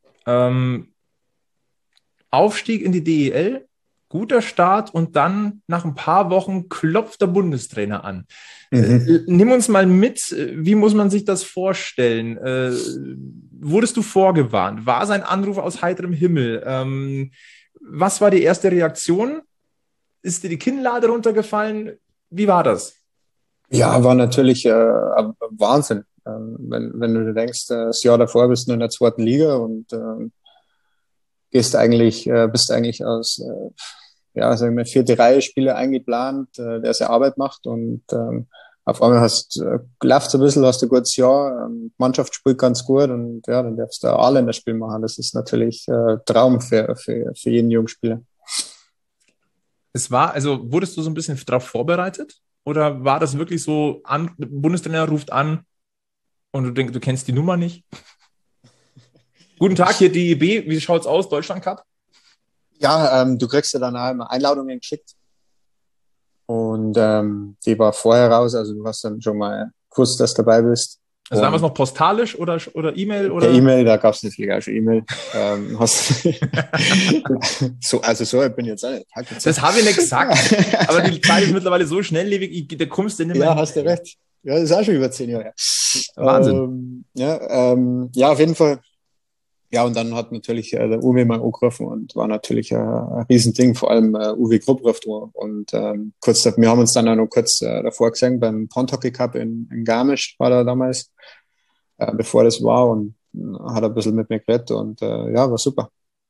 Aufstieg in die DEL, guter Start und dann nach ein paar Wochen klopft der Bundestrainer an. Nimm uns mal mit, wie muss man sich das vorstellen? Wurdest du vorgewarnt? War sein Anruf aus heiterem Himmel? Was war die erste Reaktion? Ist dir die Kinnlade runtergefallen? Wie war das? Ja, war natürlich Wahnsinn. Wenn du denkst, das Jahr davor bist du in der 2. Liga und bist eigentlich aus sagen wir 4. Reihe Spieler eingeplant, der seine Arbeit macht und auf einmal läuft so ein bisschen, hast du ein gutes Jahr, Mannschaft spielt ganz gut und ja, dann darfst du ein A-Länderspiel machen. Das ist natürlich Traum für jeden Jungspieler. Wurdest du so ein bisschen darauf vorbereitet? Oder war das wirklich so, der Bundestrainer ruft an und du denkst, du kennst die Nummer nicht? Guten Tag, hier DEB, wie schaut's aus, Deutschland Cup? Ja, du kriegst ja dann auch immer Einladungen geschickt. Und die war vorher raus, also du hast dann schon mal gewusst, dass du dabei bist. Also damals noch postalisch oder E-Mail? Oder? Per E-Mail, da gab es natürlich auch schon E-Mail. So bin ich jetzt auch nicht. Das habe ich nicht gesagt. Aber die Zeit ist mittlerweile so schnelllebig, da kommst du nicht mehr. Ja, hast du recht. Ja, das ist auch schon über 10 Jahre her. Wahnsinn. Ja, auf jeden Fall. Ja, und dann hat natürlich der Uwe mal angerufen und war natürlich ein Riesending, vor allem Uwe Grupp ruft an. Und wir haben uns dann auch noch kurz davor gesehen beim Pond-Hockey Cup in Garmisch, war da damals, bevor das war, und hat ein bisschen mit mir geredet und war super.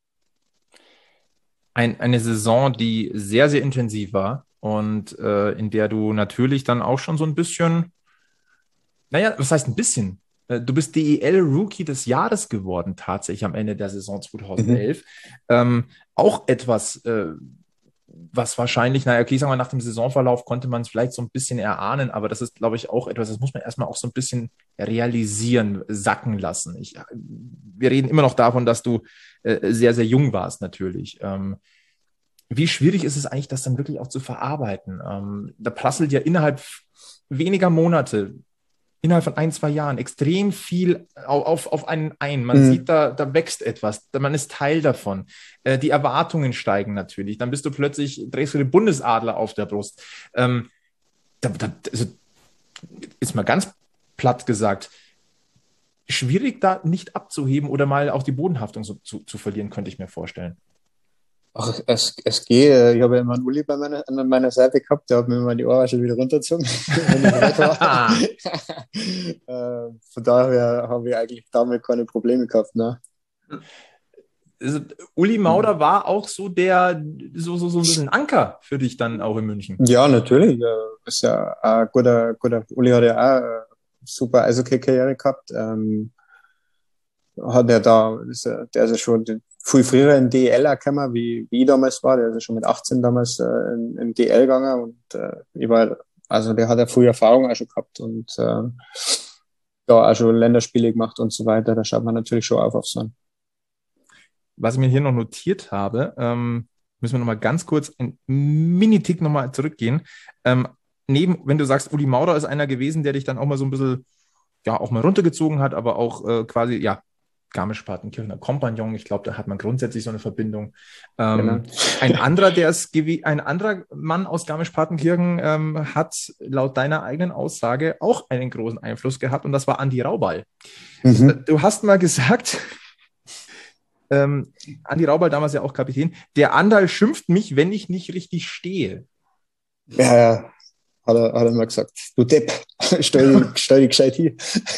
Eine Saison, die sehr, sehr intensiv war und in der du natürlich dann auch schon so ein bisschen, was heißt ein bisschen? Du bist DEL-Rookie des Jahres geworden, tatsächlich am Ende der Saison 2011. Auch etwas, was wahrscheinlich, naja, okay, sagen wir, nach dem Saisonverlauf konnte man es vielleicht so ein bisschen erahnen, aber das ist, glaube ich, auch etwas, das muss man erstmal auch so ein bisschen realisieren, sacken lassen. Wir reden immer noch davon, dass du sehr, sehr jung warst, natürlich. Wie schwierig ist es eigentlich, das dann wirklich auch zu verarbeiten? Da prasselt ja innerhalb weniger Monate, innerhalb von 1-2 Jahren extrem viel auf einen ein. Man sieht, da wächst etwas, man ist Teil davon. Die Erwartungen steigen natürlich. Dann bist du plötzlich, drehst du den Bundesadler auf der Brust. Also, ist mal ganz platt gesagt, schwierig da nicht abzuheben oder mal auch die Bodenhaftung so zu verlieren, könnte ich mir vorstellen. Ach, es geht. Ich habe ja immer einen Uli an meiner Seite gehabt, der hat mir immer die Ohrwaschel wieder runtergezogen, wenn ich weg war. Von daher habe ich eigentlich damit keine Probleme gehabt. Ne? Also, Uli Mauder war auch so so ein bisschen Anker für dich dann auch in München. Ja, natürlich. Ist ja ein guter. Uli hat ja auch eine super Eishockey-Karriere gehabt. Hat er da, der ist ja schon viel früher in DEL gekommen, wie ich damals war. Der ist ja schon mit 18 damals in DEL gegangen und der hat ja früh Erfahrung auch schon gehabt und da auch schon Länderspiele gemacht und so weiter. Da schaut man natürlich schon auf so einen. Was ich mir hier noch notiert habe, müssen wir nochmal ganz kurz einen Mini-Tick nochmal zurückgehen. Wenn du sagst, Uli Mauder ist einer gewesen, der dich dann auch mal so ein bisschen, ja, auch mal runtergezogen hat, aber auch quasi, ja, Garmisch-Partenkirchener Kompagnon, ich glaube, da hat man grundsätzlich so eine Verbindung. Genau. Ein anderer Mann aus Garmisch-Partenkirchen hat laut deiner eigenen Aussage auch einen großen Einfluss gehabt und das war Andi Raubal. Du hast mal gesagt, Andi Raubal, damals ja auch Kapitän, der Andal schimpft mich, wenn ich nicht richtig stehe. Ja. Hat er mal gesagt, du Depp, stell dich gescheit hier.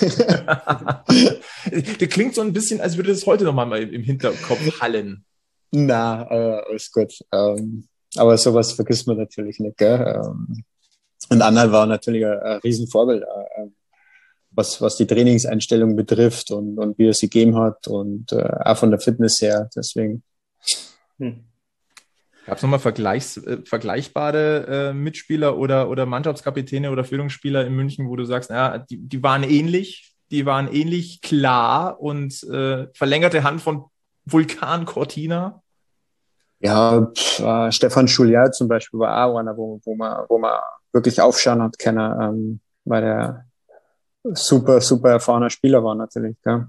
Der klingt so ein bisschen, als würde das heute nochmal im Hinterkopf hallen. Na, alles gut. Aber sowas vergisst man natürlich nicht, gell? Und Anhalt war natürlich ein Riesenvorbild, was die Trainingseinstellung betrifft und wie er sie gegeben hat und auch von der Fitness her, deswegen. Gab es nochmal vergleichbare Mitspieler oder Mannschaftskapitäne oder Führungsspieler in München, wo du sagst, ja, die waren ähnlich klar und verlängerte Hand von Vulkan Cortina? Ja, Stefan Schullier zum Beispiel war auch einer, wo man wirklich aufschauen hat können, weil der super, super erfahrener Spieler war natürlich. Gell?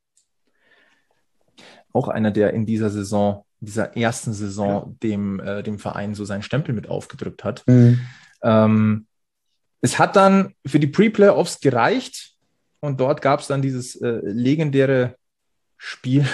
Auch einer, der in dieser ersten Saison dem Verein so seinen Stempel mit aufgedrückt hat. Es hat dann für die Pre-Playoffs gereicht und dort gab es dann dieses legendäre Spiel.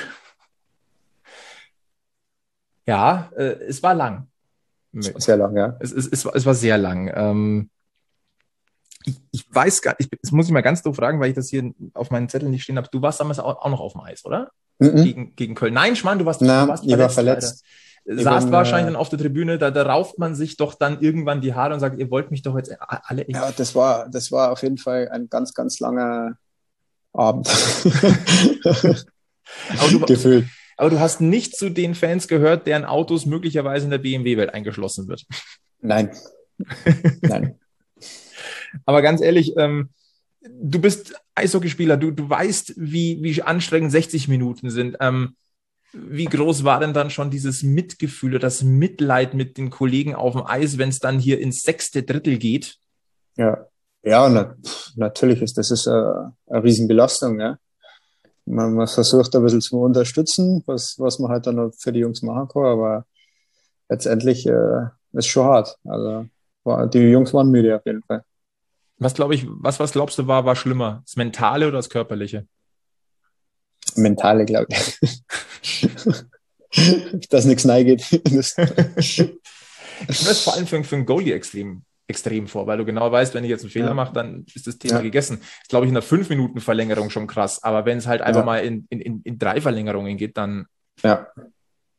Ja, es war lang. Sehr lang, ja. Es war sehr lang. Ich weiß gar nicht, das muss ich mal ganz doof fragen, weil ich das hier auf meinen Zettel nicht stehen habe. Du warst damals auch noch auf dem Eis, oder? Gegen Köln. Nein, Schmarrn, du warst verletzt. Ich war verletzt. Saßt wahrscheinlich dann auf der Tribüne, da rauft man sich doch dann irgendwann die Haare und sagt, ihr wollt mich doch jetzt alle... Ja, das war auf jeden Fall ein ganz, ganz langer Abend. Gefühlt. Aber du hast nicht zu den Fans gehört, deren Autos möglicherweise in der BMW-Welt eingeschlossen wird. Nein. Aber ganz ehrlich, du bist Eishockeyspieler, du weißt, wie anstrengend 60 Minuten sind. Wie groß war denn dann schon dieses Mitgefühl oder das Mitleid mit den Kollegen auf dem Eis, wenn es dann hier ins 6. Drittel geht? Ja, natürlich ist das eine Riesenbelastung. Ja. Man versucht ein bisschen zu unterstützen, was man halt dann noch für die Jungs machen kann, aber letztendlich ist es schon hart. Also die Jungs waren müde auf jeden Fall. Was glaubst du war schlimmer? Das Mentale oder das Körperliche? Mentale, glaube ich. Dass nichts reingeht. Ich stelle das vor allem für einen Goalie extrem vor, weil du genau weißt, wenn ich jetzt einen Fehler mache, dann ist das Thema gegessen. Ist, glaube ich, in einer 5-Minuten-Verlängerung schon krass, aber wenn es halt einfach mal in 3 Verlängerungen geht, dann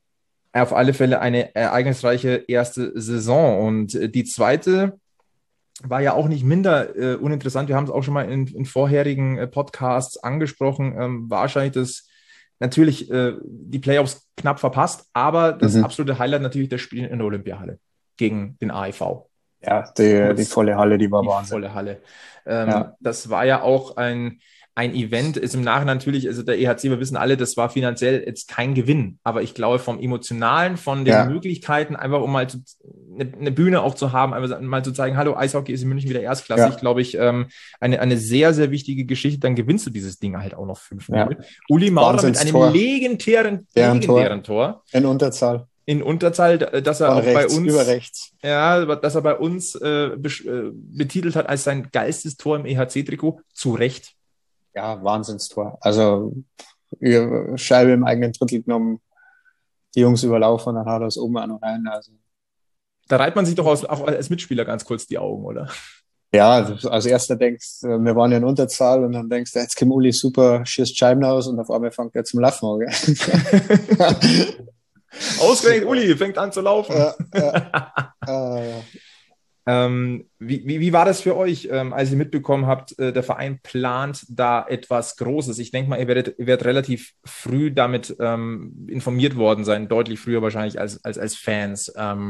auf alle Fälle eine ereignisreiche erste Saison. Und die zweite war ja auch nicht minder uninteressant. Wir haben es auch schon mal in vorherigen Podcasts angesprochen. Wahrscheinlich natürlich die Playoffs knapp verpasst, aber das absolute Highlight natürlich das Spiel in der Olympiahalle gegen den AIV. Ja, die volle Halle, die war Wahnsinn. Volle Halle. Das war ja auch ein Event, ist im Nachhinein natürlich, also der EHC, wir wissen alle, das war finanziell jetzt kein Gewinn, aber ich glaube vom Emotionalen, von den Möglichkeiten, einfach um mal eine Bühne auch zu haben, einfach mal zu zeigen, hallo, Eishockey ist in München wieder erstklassig, glaube ich, eine sehr, sehr wichtige Geschichte, dann gewinnst du dieses Ding halt auch noch 5-0. Ja. Uli Maurer mit einem legendären Tor. In Unterzahl, dass er auch bei uns über rechts. Ja, dass er bei uns betitelt hat als sein geilstes Tor im EHC-Trikot, zu Recht. Ja, Wahnsinnstor. Also Scheibe im eigenen Drittel genommen, die Jungs überlaufen und dann hat er es oben auch noch rein. Also. Da reibt man sich doch auch als Mitspieler ganz kurz die Augen, oder? Ja, als erster denkst, wir waren ja in Unterzahl und dann denkst du, jetzt kommt Uli super, schießt Scheiben aus und auf einmal fängt er zum Laufen an. Ausgerechnet Uli fängt an zu laufen. Wie war das für euch, als ihr mitbekommen habt, der Verein plant da etwas Großes? Ich denke mal, ihr werdet relativ früh damit informiert worden sein, deutlich früher wahrscheinlich als Fans.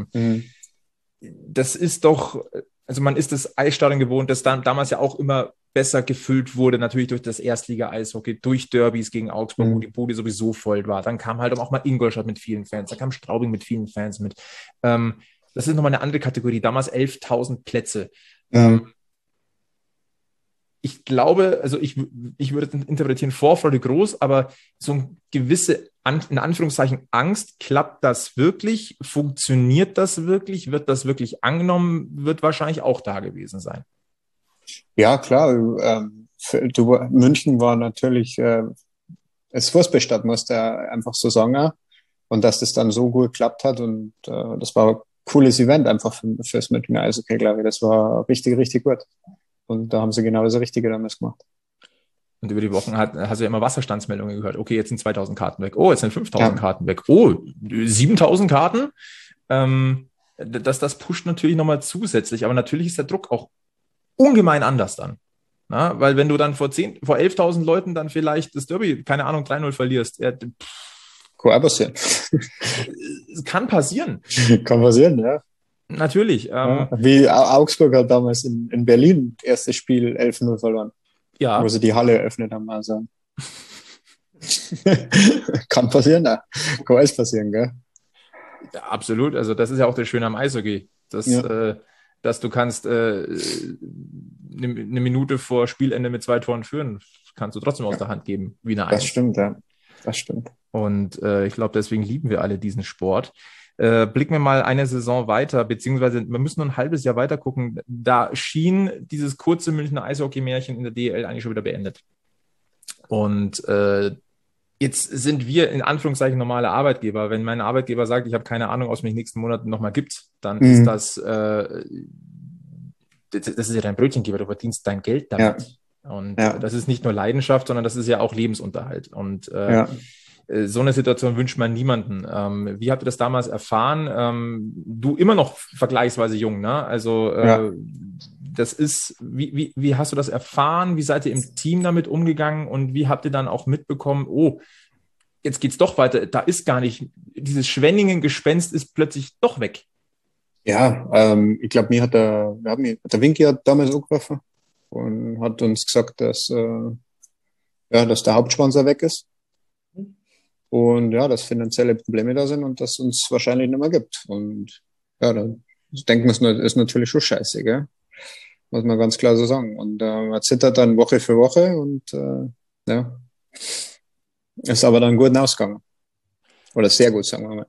Das ist doch, also man ist das Eisstadion gewohnt, das dann damals ja auch immer besser gefüllt wurde, natürlich durch das Erstliga-Eishockey, durch Derbys gegen Augsburg, wo die Bude sowieso voll war. Dann kam halt auch mal Ingolstadt mit vielen Fans, dann kam Straubing mit vielen Fans mit. Das ist nochmal eine andere Kategorie, damals 11.000 Plätze. Ich glaube, also ich würde interpretieren, Vorfreude groß, aber so eine gewisse, in Anführungszeichen, Angst, klappt das wirklich? Funktioniert das wirklich? Wird das wirklich angenommen? Wird wahrscheinlich auch da gewesen sein. Ja, klar. München war natürlich als Fußballstadt, muss der einfach so sagen. Und dass das dann so gut geklappt hat und das war ein cooles Event einfach fürs Münchner Eishockey, glaube ich. Das war richtig, richtig gut. Und da haben sie genau das Richtige damals gemacht. Und über die Wochen hast du ja immer Wasserstandsmeldungen gehört. Okay, jetzt sind 2.000 Karten weg. Oh, jetzt sind 5.000 Karten weg. Oh, 7.000 Karten. Das pusht natürlich nochmal zusätzlich. Aber natürlich ist der Druck auch ungemein anders dann. Na, weil wenn du dann vor 11.000 Leuten dann vielleicht das Derby, keine Ahnung, 3-0 verlierst. Kann auch passieren. Kann passieren. Kann passieren, ja. Natürlich. Wie Augsburg hat damals in Berlin erstes Spiel 11-0 verloren. Ja. Wo sie die Halle eröffnet haben. Also. Kann passieren, ja. Kann alles passieren, gell? Ja, absolut. Also das ist ja auch das Schöne am Eishockey. Dass du kannst eine Minute vor Spielende mit 2 Toren führen, kannst du trotzdem aus der Hand geben, wie eine 1. Das stimmt, ja. Das stimmt. Und ich glaube, deswegen lieben wir alle diesen Sport. Blicken wir mal eine Saison weiter, beziehungsweise wir müssen nur ein halbes Jahr weiter gucken. Da schien dieses kurze Münchner Eishockey-Märchen in der DEL eigentlich schon wieder beendet. Und jetzt sind wir in Anführungszeichen normale Arbeitgeber. Wenn mein Arbeitgeber sagt, ich habe keine Ahnung, was mich nächsten Monaten nochmal gibt, dann ist das ist ja dein Brötchengeber, du verdienst dein Geld damit. Ja. Und das ist nicht nur Leidenschaft, sondern das ist ja auch Lebensunterhalt. Und so eine Situation wünscht man niemanden. Wie habt ihr das damals erfahren? Du immer noch vergleichsweise jung, ne? Also das ist, wie hast du das erfahren? Wie seid ihr im Team damit umgegangen? Und wie habt ihr dann auch mitbekommen, oh, jetzt geht's doch weiter, da ist gar nicht, dieses Schwenningen-Gespenst ist plötzlich doch weg. Ja, ich glaube, der Winky hat damals angerufen und hat uns gesagt, dass der Hauptsponsor weg ist. Und ja, dass finanzielle Probleme da sind und dass es uns wahrscheinlich nicht mehr gibt. Und ja, dann denkt man, ist natürlich schon scheiße, gell? Muss man ganz klar so sagen. Und man zittert dann Woche für Woche und ist aber dann gut ausgegangen. Oder sehr gut, sagen wir mal.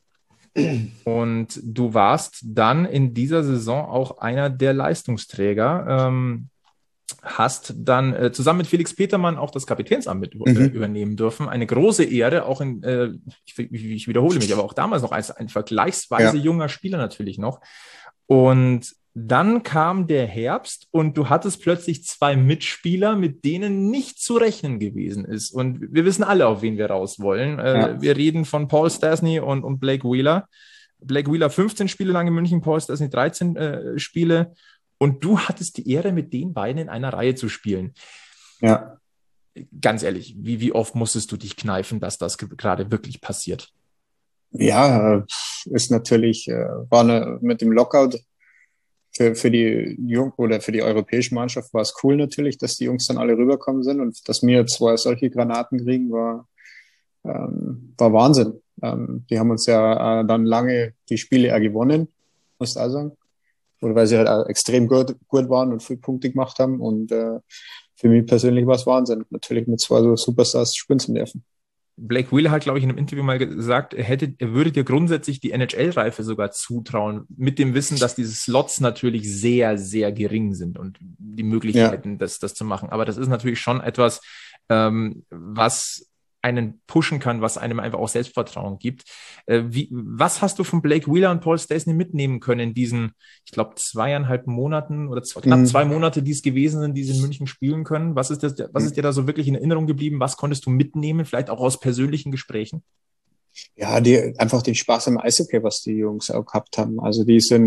Und du warst dann in dieser Saison auch einer der Leistungsträger. Hast dann zusammen mit Felix Petermann auch das Kapitänsamt übernehmen dürfen. Eine große Ehre, auch ich wiederhole mich, aber auch damals noch als ein vergleichsweise junger Spieler natürlich noch. Und dann kam der Herbst und du hattest plötzlich 2 Mitspieler, mit denen nicht zu rechnen gewesen ist. Und wir wissen alle, auf wen wir raus wollen. Wir reden von Paul Stastny und Blake Wheeler. Blake Wheeler 15 Spiele lang in München, Paul Stastny 13 Spiele. Und du hattest die Ehre, mit den beiden in einer Reihe zu spielen. Ja. Ganz ehrlich, wie oft musstest du dich kneifen, dass das gerade wirklich passiert? Ja, ist natürlich, mit dem Lockout für die oder für die europäische Mannschaft war es cool natürlich, dass die Jungs dann alle rüberkommen sind und dass wir 2 solche Granaten kriegen, war Wahnsinn. Die haben uns ja dann lange die Spiele auch gewonnen, muss ich auch sagen. Oder weil sie halt auch extrem gut waren und viel Punkte gemacht haben. Und für mich persönlich war es Wahnsinn, natürlich mit 2 so Superstars spielen zu dürfen. Blake Wheeler hat, glaube ich, in einem Interview mal gesagt, er würde dir grundsätzlich die NHL-Reife sogar zutrauen, mit dem Wissen, dass diese Slots natürlich sehr, sehr gering sind und die Möglichkeiten, das zu machen. Aber das ist natürlich schon etwas, was einen pushen kann, was einem einfach auch Selbstvertrauen gibt. Was hast du von Blake Wheeler und Paul Stastny mitnehmen können in diesen, ich glaube, 2,5 Monaten oder knapp 2 Monate, die es gewesen sind, die sie in München spielen können? Was ist dir da so wirklich in Erinnerung geblieben? Was konntest du mitnehmen, vielleicht auch aus persönlichen Gesprächen? Ja, einfach den Spaß am Eishockey, was die Jungs auch gehabt haben. Also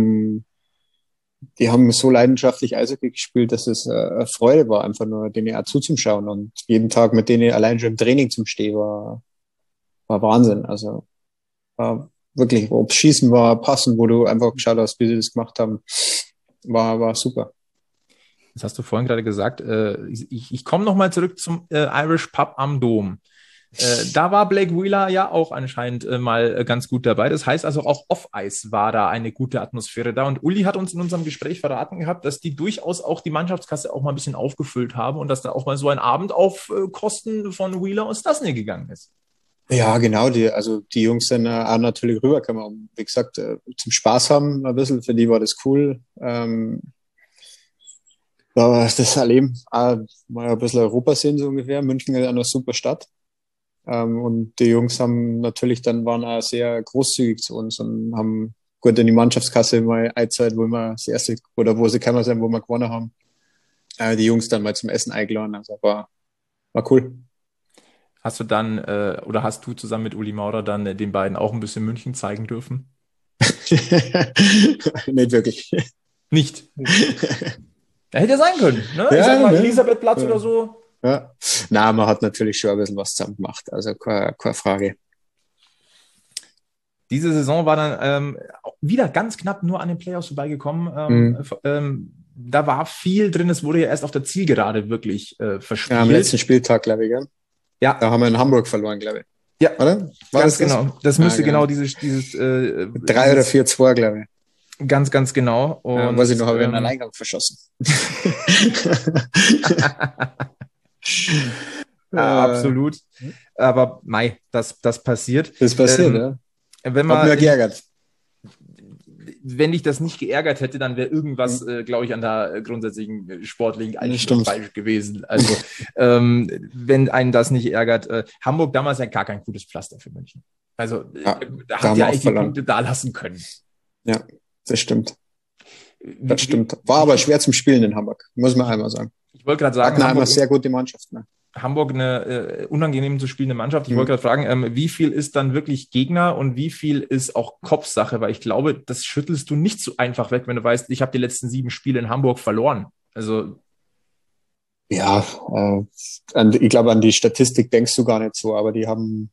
die haben so leidenschaftlich Eishockey gespielt, dass es eine Freude war, einfach nur denen auch zuzuschauen und jeden Tag mit denen allein schon im Training zum Stehen war Wahnsinn. Also war wirklich, ob Schießen war, Passen, wo du einfach geschaut hast, wie sie das gemacht haben, war super. Das hast du vorhin gerade gesagt. Ich komme nochmal zurück zum Irish Pub am Dom. Da war Blake Wheeler ja auch anscheinend mal ganz gut dabei. Das heißt also, auch off-Ice war da eine gute Atmosphäre da. Und Uli hat uns in unserem Gespräch verraten gehabt, dass die durchaus auch die Mannschaftskasse auch mal ein bisschen aufgefüllt haben und dass da auch mal so ein Abend auf Kosten von Wheeler und Stastny gegangen ist. Ja, genau. Die Jungs sind auch natürlich rübergekommen, um, wie gesagt, zum Spaß haben ein bisschen. Für die war das cool. Das Erleben, mal ein bisschen Europa sehen so ungefähr. München ist eine super Stadt. Und die Jungs waren auch sehr großzügig zu uns und haben gut in die Mannschaftskasse mal eine Zeit, wo wir das erste, oder wo sie gekommen sind, wo wir gewonnen haben, die Jungs dann mal zum Essen eingeladen. Also war cool. Hast du dann, oder hast du zusammen mit Uli Maurer dann den beiden auch ein bisschen München zeigen dürfen? Nicht wirklich. Nicht? Hätte ja sein können, ne? Ja, ich sag mal, ja. Elisabethplatz oder so. Ja. Na, man hat natürlich schon ein bisschen was zusammen gemacht, also keine Frage. Diese Saison war dann wieder ganz knapp nur an den Playoffs vorbeigekommen. Da war viel drin, es wurde ja erst auf der Zielgerade wirklich verspielt. Ja, am letzten Spieltag, glaube ich, gell? Ja. Da haben wir in Hamburg verloren, glaube ich. Ja, oder? War ganz das genau. Das müsste genau 3 oder 4-2, glaube ich. Ganz, ganz genau. Und, weiß ich noch, habe ich einen Alleingang verschossen. Ja, absolut. Aber das passiert. Das passiert, ja. Hat mir geärgert. Wenn dich das nicht geärgert hätte, dann wäre irgendwas, glaube ich, an der grundsätzlichen sportlichen Einstellung falsch gewesen. Also, wenn einen das nicht ärgert. Hamburg damals ja gar kein gutes Pflaster für München. Also, da hat ja eigentlich die Punkte da lassen können. Ja, das stimmt. Das stimmt. War aber schwer zum Spielen in Hamburg, muss man einmal sagen. Ich wollte gerade sagen, Hamburg einmal sehr gute Mannschaft. Ne? Hamburg eine unangenehm zu spielende Mannschaft. Ich wollte gerade fragen, wie viel ist dann wirklich Gegner und wie viel ist auch Kopfsache? Weil ich glaube, das schüttelst du nicht so einfach weg, wenn du weißt, ich habe die letzten 7 Spiele in Hamburg verloren. Also ja, ich glaube, an die Statistik denkst du gar nicht so, aber die haben,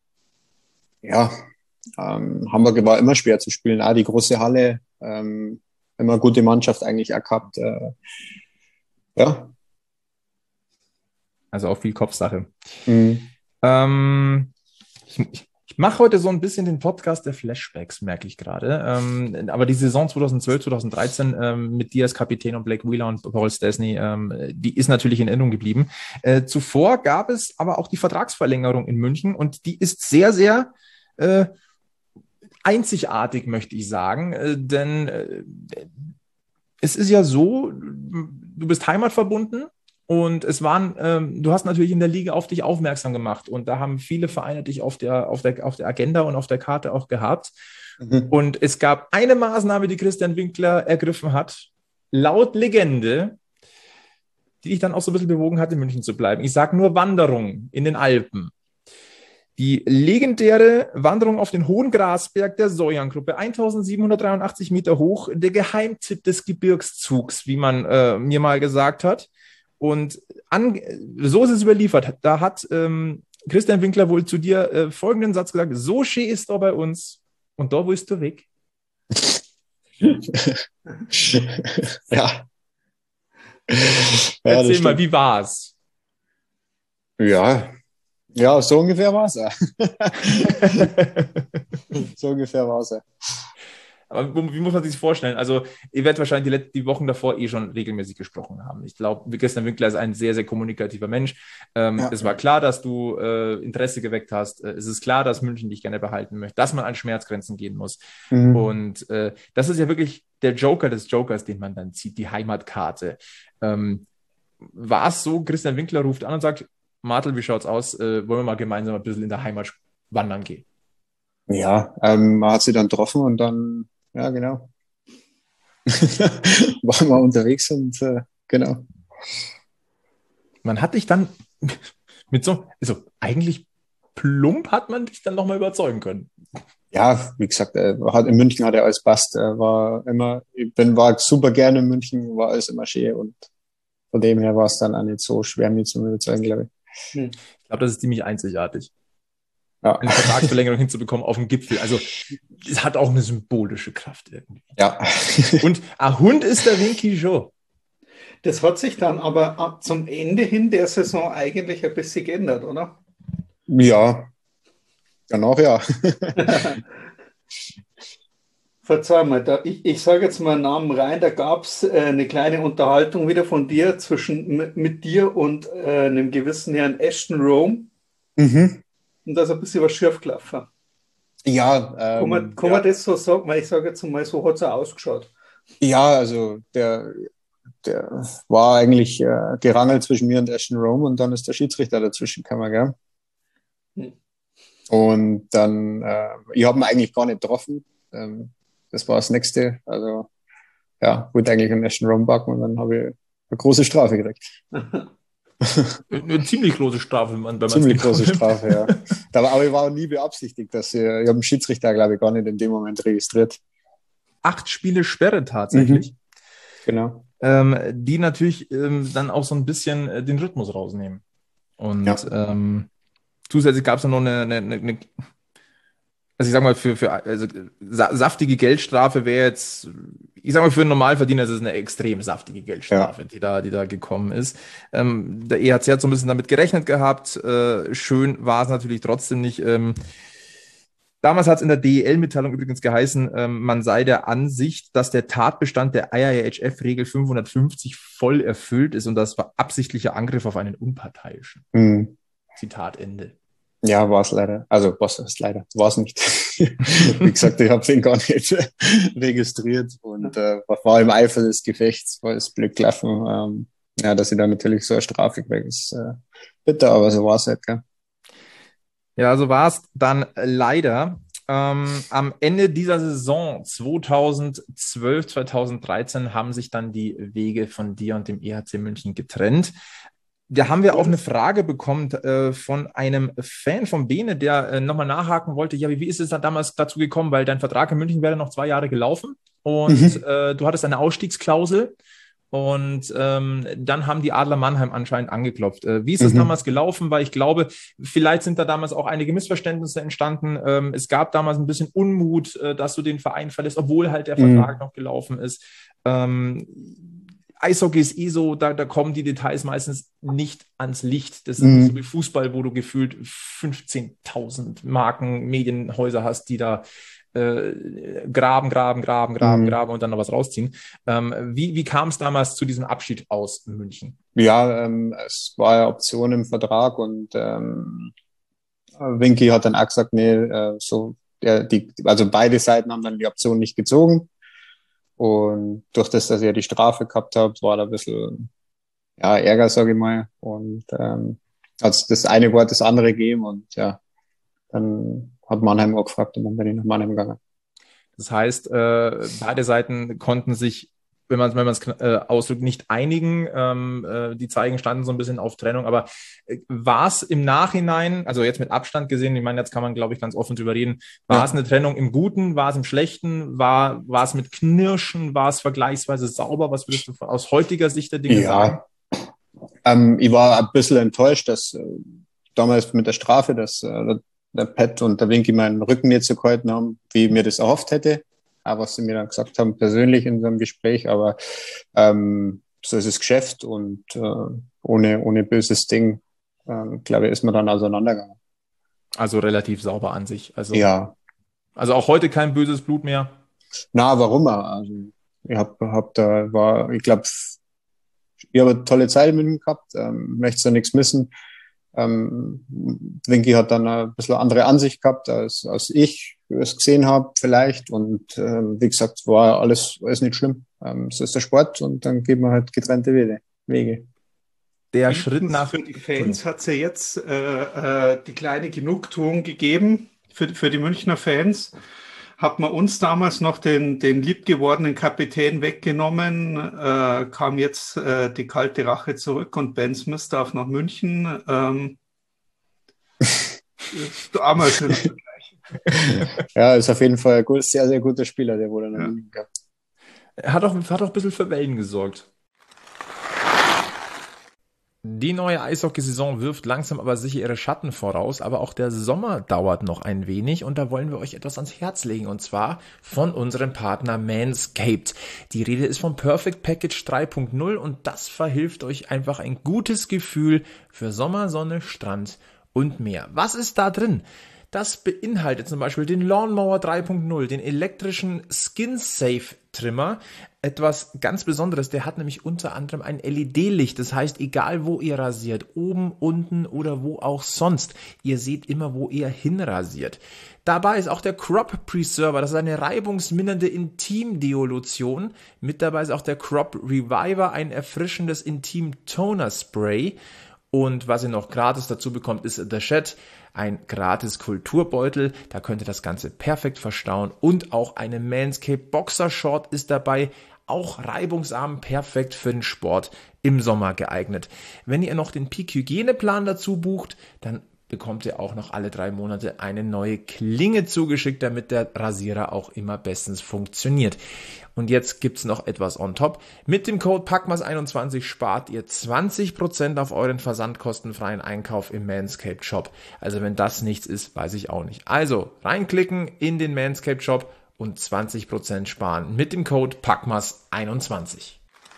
Hamburg war immer schwer zu spielen. Auch die große Halle, immer gute Mannschaft eigentlich auch gehabt. Ja. Also auch viel Kopfsache. Ich mache heute so ein bisschen den Podcast der Flashbacks, merke ich gerade. Aber die Saison 2012, 2013 mit dir als Kapitän und Blake Wheeler und Paul Stastny, die ist natürlich in Erinnerung geblieben. Zuvor gab es aber auch die Vertragsverlängerung in München und die ist sehr, sehr einzigartig, möchte ich sagen. Denn es ist ja so, du bist heimatverbunden. Und es waren, du hast natürlich in der Liga auf dich aufmerksam gemacht und da haben viele Vereine dich auf der Agenda und auf der Karte auch gehabt. Und es gab eine Maßnahme, die Christian Winkler ergriffen hat, laut Legende, die dich dann auch so ein bisschen bewogen hat, in München zu bleiben. Ich sage nur Wanderung in den Alpen. Die legendäre Wanderung auf den Hohen Grasberg der Sojan-Gruppe, 1783 Meter hoch, der Geheimtipp des Gebirgszugs, wie man mir mal gesagt hat. Und so ist es überliefert. Da hat Christian Winkler wohl zu dir folgenden Satz gesagt: So schön ist da bei uns und da willst du weg. Ja. Erzähl mal, wie war's? Ja, so ungefähr war's. So ungefähr war's. Aber wie muss man sich das vorstellen? Also, ihr werdet wahrscheinlich die Wochen davor schon regelmäßig gesprochen haben. Ich glaube, Christian Winkler ist ein sehr, sehr kommunikativer Mensch. Es war klar, dass du Interesse geweckt hast. Es ist klar, dass München dich gerne behalten möchte, dass man an Schmerzgrenzen gehen muss. Und das ist ja wirklich der Joker des Jokers, den man dann zieht, die Heimatkarte. War es so, Christian Winkler ruft an und sagt: Martel, wie schaut's aus? Wollen wir mal gemeinsam ein bisschen in der Heimat wandern gehen? Ja, man hat sie dann getroffen und dann, ja, genau. Waren wir unterwegs und genau. Man hat dich dann mit also eigentlich plump hat man dich dann nochmal überzeugen können. Ja, wie gesagt, in München hat er alles passt. War super gerne in München, war alles immer schön und von dem her war es dann auch nicht so schwer, mich zu überzeugen, glaube ich. Ich glaube, das ist ziemlich einzigartig. Ja. Eine Vertragsverlängerung hinzubekommen auf dem Gipfel. Also, es hat auch eine symbolische Kraft irgendwie. Ja. Und ein Hund ist der Winky schon. Das hat sich dann aber zum Ende hin der Saison eigentlich ein bisschen geändert, oder? Ja. Danach ja. Verzeih mal, ich sage jetzt mal einen Namen rein, da gab es eine kleine Unterhaltung wieder von dir mit dir und einem gewissen Herrn Ashton Rome. Mhm. Und da ist ein bisschen was schief gelaufen. Ja. Kann man das so sagen? Weil ich sage jetzt mal, so hat es auch ausgeschaut. Ja, also der war eigentlich gerangelt zwischen mir und Ashton Rome und dann ist der Schiedsrichter dazwischen gekommen, gell? Und dann, ich habe ihn eigentlich gar nicht getroffen. Das war das Nächste. Also, ja, wollte eigentlich einen Ashton Rome backen und dann habe ich eine große Strafe gekriegt. Eine ziemlich große Strafe, wenn man ziemlich große Strafe, ja. Aber ich war nie beabsichtigt, ich habe den Schiedsrichter, glaube ich, gar nicht in dem Moment registriert. 8 Spiele Sperre tatsächlich. Genau. Die natürlich dann auch so ein bisschen den Rhythmus rausnehmen. Und zusätzlich gab es dann noch eine also ich sag mal, also saftige Geldstrafe wäre jetzt, ich sag mal, für einen Normalverdiener ist es eine extrem saftige Geldstrafe, die da gekommen ist. Der EHC hat so ein bisschen damit gerechnet gehabt. Schön war es natürlich trotzdem nicht. Damals hat es in der DEL-Mitteilung übrigens geheißen, man sei der Ansicht, dass der Tatbestand der IIHF-Regel 550 voll erfüllt ist und das war absichtlicher Angriff auf einen Unparteiischen. Zitat Ende. Ja, war es leider. Also, war es nicht. Wie gesagt, ich habe den gar nicht registriert und war im Eifer des Gefechts, war es blöd gelaufen. Dass ich da natürlich so eine Strafe kriege, ist bitter, aber so war es halt, gell? Ja, so war es dann leider. Am Ende dieser Saison 2012, 2013 haben sich dann die Wege von dir und dem EHC München getrennt. Da haben wir auch eine Frage bekommen von einem Fan von Bene, der nochmal nachhaken wollte, ja, wie ist es da damals dazu gekommen, weil dein Vertrag in München wäre noch 2 Jahre gelaufen und du hattest eine Ausstiegsklausel und dann haben die Adler Mannheim anscheinend angeklopft. Wie ist das damals gelaufen? Weil ich glaube, vielleicht sind da damals auch einige Missverständnisse entstanden. Es gab damals ein bisschen Unmut, dass du den Verein verlässt, obwohl halt der Vertrag noch gelaufen ist. Eishockey ist so, da kommen die Details meistens nicht ans Licht. Das ist nicht so wie Fußball, wo du gefühlt 15.000 Marken, Medienhäuser hast, die da graben und dann noch was rausziehen. Wie kam es damals zu diesem Abschied aus München? Ja, es war ja Option im Vertrag und Winky hat dann auch gesagt, nee, also beide Seiten haben dann die Option nicht gezogen. Und durch das, dass ich die Strafe gehabt habe, war da ein bisschen Ärger, sage ich mal. Und hat das eine Wort das andere gegeben und ja, dann hat Mannheim auch gefragt und dann bin ich nach Mannheim gegangen. Das heißt, beide Seiten konnten sich wenn man es ausdrückt, nicht einigen. Die Zeichen standen so ein bisschen auf Trennung, aber war es im Nachhinein, also jetzt mit Abstand gesehen, ich meine, jetzt kann man, glaube ich, ganz offen drüber reden, war es eine Trennung im Guten, war es im Schlechten, war es mit Knirschen, war es vergleichsweise sauber? Was würdest du aus heutiger Sicht der Dinge sagen? Ich war ein bisschen enttäuscht, dass damals mit der Strafe, dass der Pat und der Winky meinen Rücken nicht so gehalten haben, wie ich mir das erhofft hätte. Aber was sie mir dann gesagt haben, persönlich in so einem Gespräch. Aber so ist das Geschäft und ohne böses Ding, glaube ich, ist man dann auseinandergegangen. Also relativ sauber an sich. Also, ja. Also auch heute kein böses Blut mehr? Na, warum? Also ich habe eine tolle Zeit mit ihm gehabt, möchte da nichts missen. Winky hat dann ein bisschen andere Ansicht gehabt, als ich es gesehen habe vielleicht. Und wie gesagt, war alles nicht schlimm. So ist der Sport und dann gehen wir halt getrennte Wege. Der Schritt nach... Für die Fans hat es ja jetzt die kleine Genugtuung gegeben, für die Münchner Fans. Hat man uns damals noch den liebgewordenen Kapitän weggenommen, kam jetzt die kalte Rache zurück und Ben Smith darf nach München. Ist damals schön vergleichen. Ja, ist auf jeden Fall ein sehr, sehr guter Spieler, der wurde nach München gehabt. Hat auch ein bisschen für Wellen gesorgt. Die neue Eishockey-Saison wirft langsam aber sicher ihre Schatten voraus, aber auch der Sommer dauert noch ein wenig und da wollen wir euch etwas ans Herz legen und zwar von unserem Partner Manscaped. Die Rede ist vom Perfect Package 3.0 und das verhilft euch einfach ein gutes Gefühl für Sommer, Sonne, Strand und Meer. Was ist da drin? Das beinhaltet zum Beispiel den Lawnmower 3.0, den elektrischen Skin Safe Trimmer. Etwas ganz Besonderes, der hat nämlich unter anderem ein LED-Licht. Das heißt, egal wo ihr rasiert, oben, unten oder wo auch sonst, ihr seht immer, wo ihr hinrasiert. Dabei ist auch der Crop Preserver, das ist eine reibungsmindernde Intim-Deolution. Mit dabei ist auch der Crop Reviver, ein erfrischendes Intim-Toner-Spray. Und was ihr noch gratis dazu bekommt, ist The Shed, ein gratis Kulturbeutel. Da könnt ihr das Ganze perfekt verstauen. Und auch eine Manscaped Boxer Short ist dabei. Auch reibungsarm, perfekt für den Sport im Sommer geeignet. Wenn ihr noch den Peak Hygieneplan dazu bucht, dann bekommt ihr auch noch alle 3 Monate eine neue Klinge zugeschickt, damit der Rasierer auch immer bestens funktioniert. Und jetzt gibt's noch etwas on top. Mit dem Code PACKMAS21 spart ihr 20% auf euren versandkostenfreien Einkauf im Manscaped Shop. Also wenn das nichts ist, weiß ich auch nicht. Also reinklicken in den Manscaped Shop und 20% sparen mit dem Code PACKMAS21.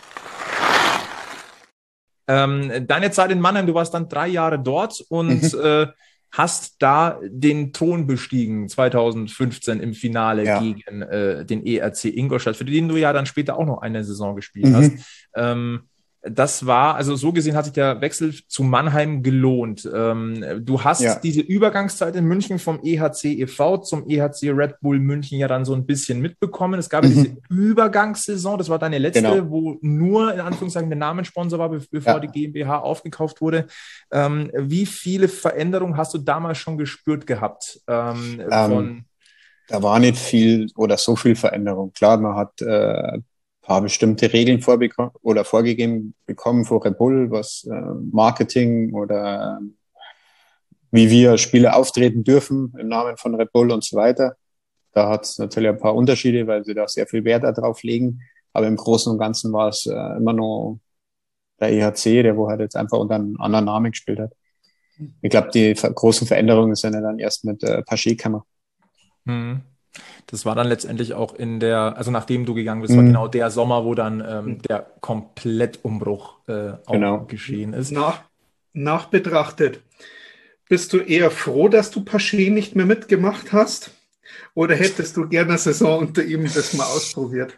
Deine Zeit in Mannheim, du warst dann 3 Jahre dort und hast da den Thron bestiegen, 2015 im Finale gegen den ERC Ingolstadt, für den du ja dann später auch noch eine Saison gespielt hast. Das war, also so gesehen hat sich der Wechsel zu Mannheim gelohnt. Du hast diese Übergangszeit in München vom EHC e.V. zum EHC Red Bull München ja dann so ein bisschen mitbekommen. Es gab diese Übergangssaison, das war deine letzte, wo nur in Anführungszeichen der Namenssponsor war, bevor die GmbH aufgekauft wurde. Wie viele Veränderungen hast du damals schon gespürt gehabt? Da war nicht viel oder so viel Veränderung. Klar, man hat paar bestimmte Regeln vorgegeben bekommen von Red Bull, was Marketing oder wie wir Spieler auftreten dürfen im Namen von Red Bull und so weiter. Da hat es natürlich ein paar Unterschiede, weil sie da sehr viel Wert darauf legen. Aber im Großen und Ganzen war es immer noch der EHC, der wo halt jetzt einfach unter einem anderen Namen gespielt hat. Ich glaube, die großen Veränderungen sind ja dann erst mit Paché-Kammer. Das war dann letztendlich auch also nachdem du gegangen bist, war genau der Sommer, wo dann der Komplettumbruch auch geschehen ist. Nachbetrachtet, bist du eher froh, dass du Paché nicht mehr mitgemacht hast? Oder hättest du gerne eine Saison unter ihm das mal ausprobiert?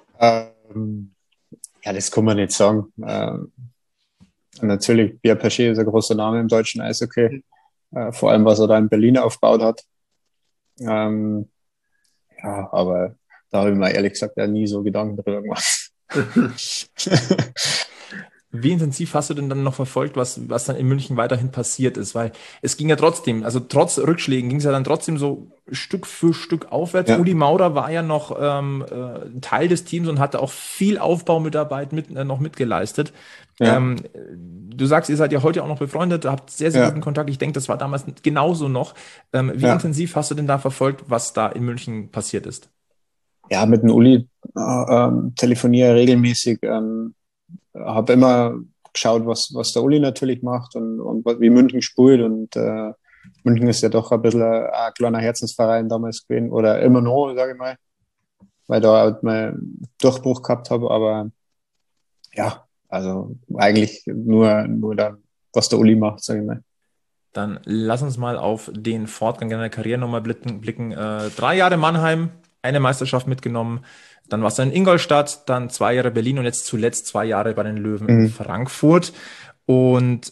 Das kann man nicht sagen. Natürlich, Pierre Paché ist ein großer Name im deutschen Eishockey. Vor allem, was er da in Berlin aufgebaut hat. Aber da habe ich mir ehrlich gesagt ja nie so Gedanken drüber gemacht. Wie intensiv hast du denn dann noch verfolgt, was dann in München weiterhin passiert ist? Weil es ging ja trotzdem, also trotz Rückschlägen ging es ja dann trotzdem so Stück für Stück aufwärts. Ja. Uli Maurer war ja noch Teil des Teams und hatte auch viel Aufbaumitarbeit noch mitgeleistet. Ja. Du sagst, ihr seid ja heute auch noch befreundet, habt sehr, sehr Ja. guten Kontakt. Ich denke, das war damals genauso noch. Wie Ja. intensiv hast du denn da verfolgt, was da in München passiert ist? Ja, mit dem Uli telefoniere regelmäßig, habe immer geschaut, was der Uli natürlich macht und wie München spielt. Und München ist ja doch ein bisschen ein kleiner Herzensverein damals gewesen oder immer noch, sage ich mal, weil da halt mal Durchbruch gehabt habe. Aber ja, also eigentlich nur dann, was der Uli macht, sage ich mal. Dann lass uns mal auf den Fortgang deiner Karriere nochmal blicken. 3 Jahre Mannheim, eine Meisterschaft mitgenommen. Dann warst du in Ingolstadt, dann 2 Jahre Berlin und jetzt zuletzt 2 Jahre bei den Löwen in Frankfurt. Und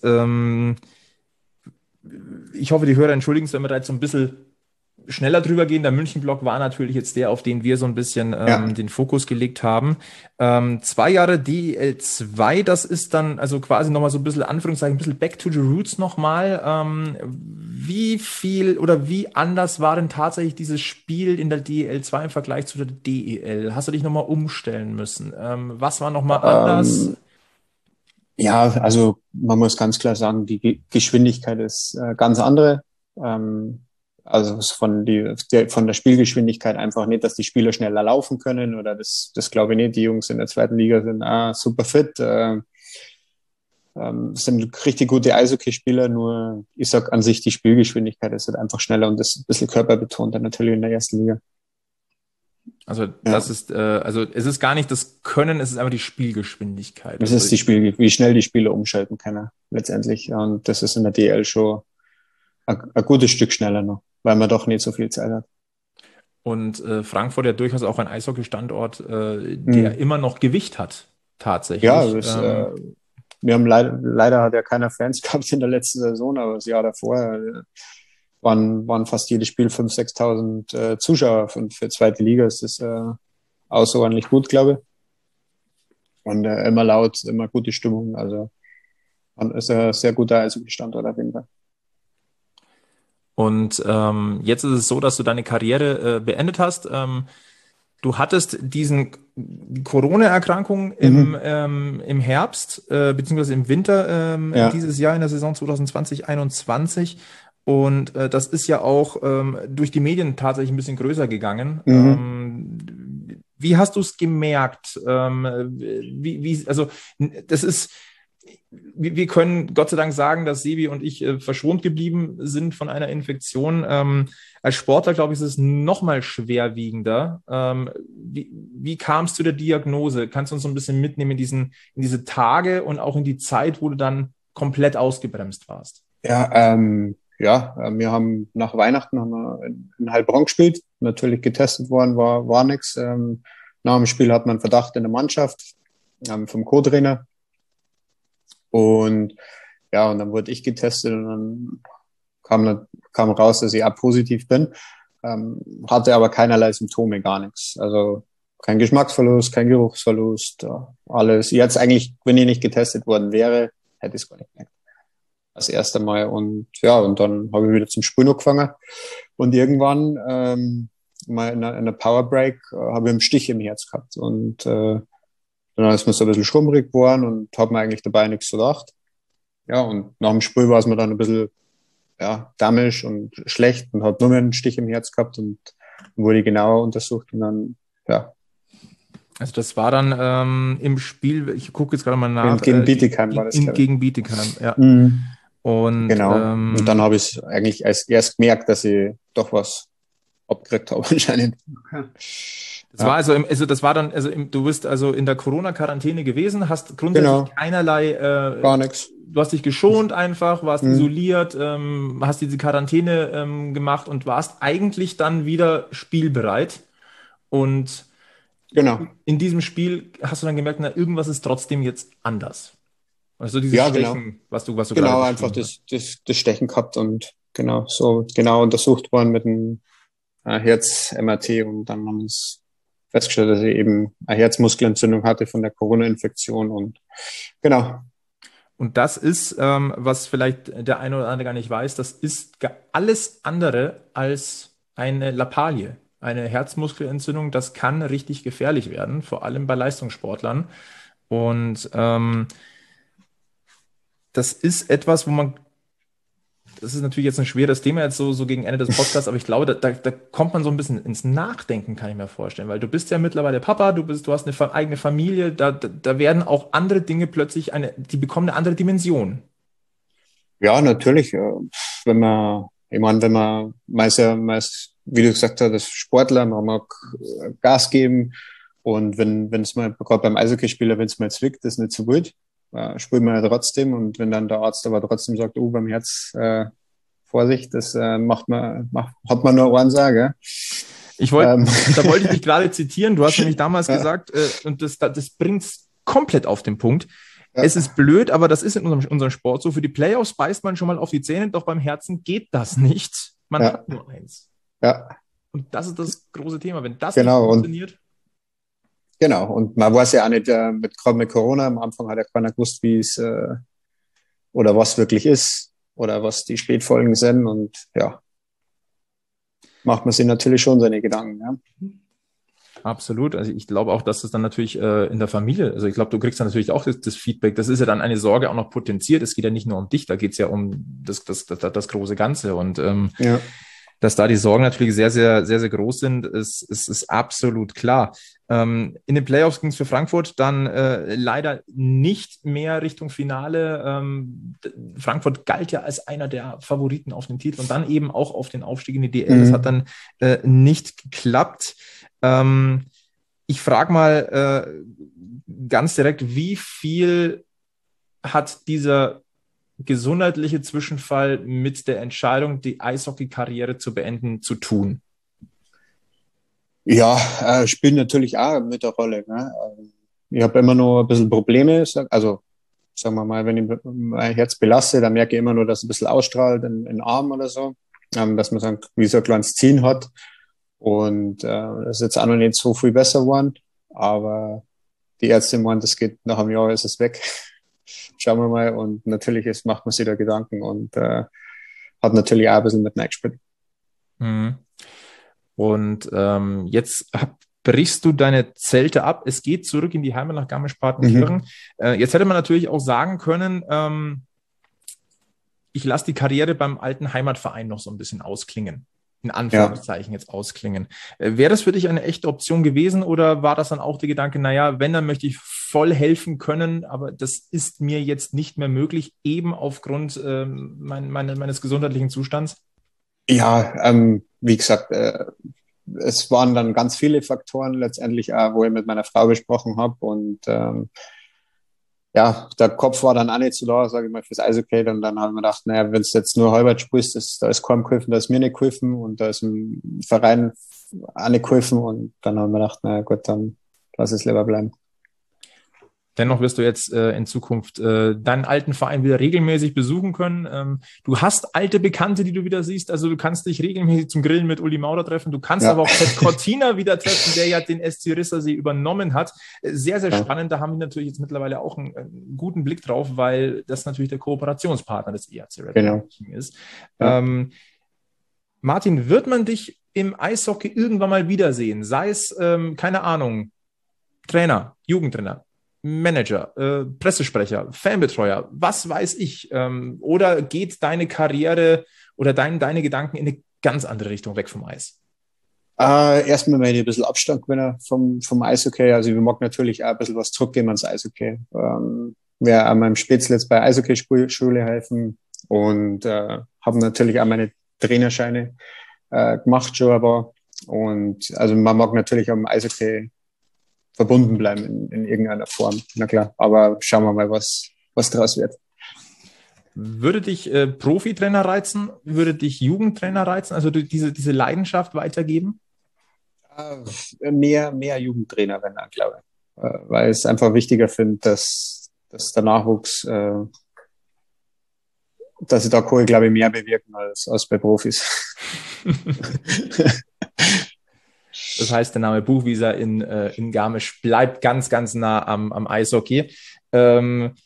ich hoffe, die Hörer entschuldigen es, wenn wir da jetzt so ein bisschen schneller drüber gehen. Der München-Block war natürlich jetzt der, auf den wir so ein bisschen den Fokus gelegt haben. 2 Jahre DEL 2, das ist dann also quasi nochmal so ein bisschen, Anführungszeichen, ein bisschen back to the roots nochmal. Wie viel oder wie anders war denn tatsächlich dieses Spiel in der DEL 2 im Vergleich zu der DEL? Hast du dich nochmal umstellen müssen? Was war nochmal anders? Ja, also man muss ganz klar sagen, die Geschwindigkeit ist ganz andere. Also von der Spielgeschwindigkeit einfach nicht, dass die Spieler schneller laufen können oder das glaube ich nicht. Die Jungs in der zweiten Liga sind super fit, sind richtig gute Eishockeyspieler, nur ich sag an sich, die Spielgeschwindigkeit ist halt einfach schneller und das ist ein bisschen körperbetonter natürlich in der ersten Liga. Also das ist, also es ist gar nicht das Können, es ist einfach die Spielgeschwindigkeit. Es ist wie schnell die Spieler umschalten können letztendlich und das ist in der DL schon ein gutes Stück schneller noch, weil man doch nicht so viel Zeit hat. Und Frankfurt ja durchaus auch ein Eishockey-Standort, der immer noch Gewicht hat, tatsächlich. Ja, wir haben leider hat ja keiner Fans gehabt in der letzten Saison, aber das Jahr davor waren fast jedes Spiel 5.000, 6.000 Zuschauer für zweite Liga. Das ist außerordentlich gut, glaube ich. Und immer laut, immer gute Stimmung. Also ist ein sehr guter Eishockey-Standort auf jeden Fall. Und jetzt ist es so, dass du deine Karriere beendet hast. Du hattest die Corona-Erkrankung im Herbst beziehungsweise im Winter dieses Jahr in der Saison 2020/21. Und das ist ja auch durch die Medien tatsächlich ein bisschen größer gegangen. Wie hast du es gemerkt? Also das ist, wir können Gott sei Dank sagen, dass Sebi und ich verschont geblieben sind von einer Infektion. Als Sportler, glaube ich, ist es noch mal schwerwiegender. Wie kam es zu der Diagnose? Kannst du uns so ein bisschen mitnehmen in diese Tage und auch in die Zeit, wo du dann komplett ausgebremst warst? Ja, wir haben nach Weihnachten in Heilbronn gespielt, natürlich getestet worden, war nichts. Nach dem Spiel hat man Verdacht in der Mannschaft vom Co-Trainer. Und dann wurde ich getestet und dann kam raus, dass ich positiv bin, hatte aber keinerlei Symptome, gar nichts. Also kein Geschmacksverlust, kein Geruchsverlust, alles. Jetzt eigentlich, wenn ich nicht getestet worden wäre, hätte ich es gar nicht gemerkt. Das erste Mal und dann habe ich wieder zum Spielen angefangen und irgendwann mal in einer Powerbreak habe ich einen Stich im Herz gehabt und dann ist mir so ein bisschen schrumpelig geworden und habe mir eigentlich dabei nichts gedacht. Ja, und nach dem Spiel war es mir dann ein bisschen damisch und schlecht und habe nur mehr einen Stich im Herz gehabt und wurde genauer untersucht und dann, Also das war dann im Spiel, ich gucke jetzt gerade mal nach. Gegen Bietigheim war das. Gegen Bietigheim, ja. Und, genau. Und dann habe ich eigentlich erst gemerkt, dass ich doch was abgekriegt habe anscheinend. Okay. Das war das war dann, du bist also in der Corona-Quarantäne gewesen, hast grundsätzlich keinerlei, gar nichts. Du hast dich geschont einfach, warst isoliert, hast diese Quarantäne gemacht und warst eigentlich dann wieder spielbereit. Und in diesem Spiel hast du dann gemerkt, irgendwas ist trotzdem jetzt anders. Also dieses Stechen, was du gerade einfach das Stechen gehabt und genau untersucht worden mit einem Herz-MRT und dann haben wir festgestellt, dass ich eben eine Herzmuskelentzündung hatte von der Corona-Infektion und genau, Und das ist, was vielleicht der eine oder andere gar nicht weiß, das ist alles andere als eine Lappalie, eine Herzmuskelentzündung. Das kann richtig gefährlich werden, vor allem bei Leistungssportlern. Und das ist etwas, das ist natürlich jetzt ein schweres Thema jetzt so gegen Ende des Podcasts, aber ich glaube, da kommt man so ein bisschen ins Nachdenken, kann ich mir vorstellen, weil du bist ja mittlerweile Papa, du hast eine eigene Familie, da werden auch andere Dinge plötzlich die bekommen eine andere Dimension. Ja, natürlich. Wenn man meist, wie du gesagt hast, das Sportler, man mag Gas geben und wenn es mal, gerade beim Eishockeyspieler, wenn es mal zwickt, ist nicht so gut. Spielt man ja trotzdem und wenn dann der Arzt aber trotzdem sagt, oh, beim Herz, Vorsicht, das hat man nur einen Sagen. Da wollte ich dich gerade zitieren, du hast nämlich damals gesagt, und das bringt es komplett auf den Punkt. Ja. Es ist blöd, aber das ist in unserem Sport so. Für die Playoffs beißt man schon mal auf die Zähne, doch beim Herzen geht das nicht. Man hat nur eins. Ja. Und das ist das große Thema. Wenn das nicht funktioniert. Genau, und man weiß ja auch nicht, gerade mit Corona, am Anfang hat ja keiner gewusst, wie es oder was wirklich ist oder was die Spätfolgen sind und ja, macht man sich natürlich schon seine Gedanken. Ja. Absolut. Also ich glaube auch, dass das dann natürlich in der Familie, also ich glaube, du kriegst dann natürlich auch das Feedback. Das ist ja dann eine Sorge auch noch potenziert. Es geht ja nicht nur um dich, da geht es ja um das große Ganze. Und dass da die Sorgen natürlich sehr, sehr, sehr, sehr groß sind, ist absolut klar. In den Playoffs ging es für Frankfurt dann leider nicht mehr Richtung Finale. Frankfurt galt ja als einer der Favoriten auf den Titel und dann eben auch auf den Aufstieg in die DL. Das hat dann nicht geklappt. Ich frage mal ganz direkt, wie viel hat dieser gesundheitliche Zwischenfall mit der Entscheidung, die Eishockey-Karriere zu beenden, zu tun? Ja, spielt natürlich auch mit der Rolle. Ne? Ich habe immer noch ein bisschen Probleme. Also, sagen wir mal, wenn ich mein Herz belasse, dann merke ich immer nur, dass es ein bisschen ausstrahlt in den Arm oder so. Dass man sagt, wie so ein kleines Ziehen hat. Und das ist jetzt auch noch nicht so viel besser geworden. Aber die Ärzte meinen, das geht nach einem Jahr, ist es weg. Schauen wir mal. Und natürlich macht man sich da Gedanken und hat natürlich auch ein bisschen mit reingespielt. Mhm. Und jetzt brichst du deine Zelte ab. Es geht zurück in die Heimat nach Garmisch-Partenkirchen. Jetzt hätte man natürlich auch sagen können, ich lasse die Karriere beim alten Heimatverein noch so ein bisschen ausklingen. In Anführungszeichen jetzt ausklingen. Wäre das für dich eine echte Option gewesen oder war das dann auch der Gedanke, naja, wenn, dann möchte ich voll helfen können, aber das ist mir jetzt nicht mehr möglich, eben aufgrund meines gesundheitlichen Zustands? Ja, wie gesagt, es waren dann ganz viele Faktoren letztendlich, wo ich mit meiner Frau besprochen habe und ja, der Kopf war dann auch nicht so da, sage ich mal, fürs Eishockey. Und dann habe ich mir gedacht, naja, wenn es jetzt nur halbert spielst, da ist keinem geholfen, da ist mir nicht geholfen und da ist im Verein auch nicht geholfen. Und dann habe ich mir gedacht, naja gut, dann lass es lieber bleiben. Dennoch wirst du jetzt in Zukunft deinen alten Verein wieder regelmäßig besuchen können. Du hast alte Bekannte, die du wieder siehst. Also du kannst dich regelmäßig zum Grillen mit Uli Maurer treffen. Du kannst aber auch Ted Cortina wieder treffen, der ja den SC Rissersee übernommen hat. Sehr, sehr spannend. Da haben wir natürlich jetzt mittlerweile auch einen guten Blick drauf, weil das natürlich der Kooperationspartner des EHC Red ist. Ja. Martin, wird man dich im Eishockey irgendwann mal wiedersehen? Sei es, keine Ahnung, Trainer, Jugendtrainer, Manager, Pressesprecher, Fanbetreuer, was weiß ich, oder geht deine Karriere oder deine Gedanken in eine ganz andere Richtung weg vom Eis? Erstmal möchte ich ein bisschen Abstand gewinnen vom Eishockey. Also ich mag natürlich auch ein bisschen was zurückgeben ans Eishockey. Werde an meinem Spätzle jetzt bei Eishockey-Schule helfen und habe natürlich auch meine Trainerscheine gemacht schon, aber und also man mag natürlich am Eishockey verbunden bleiben in irgendeiner Form, na klar. Aber schauen wir mal, was draus wird. Würde dich Profitrainer reizen? Würde dich Jugendtrainer reizen? Also diese Leidenschaft weitergeben? Mehr Jugendtrainer, wenn dann, glaube ich. Weil ich es einfach wichtiger finde, dass der Nachwuchs, dass ich da kann, glaube ich, mehr bewirken als bei Profis. Das heißt, der Name Buchwieser in Garmisch bleibt ganz, ganz nah am Eishockey.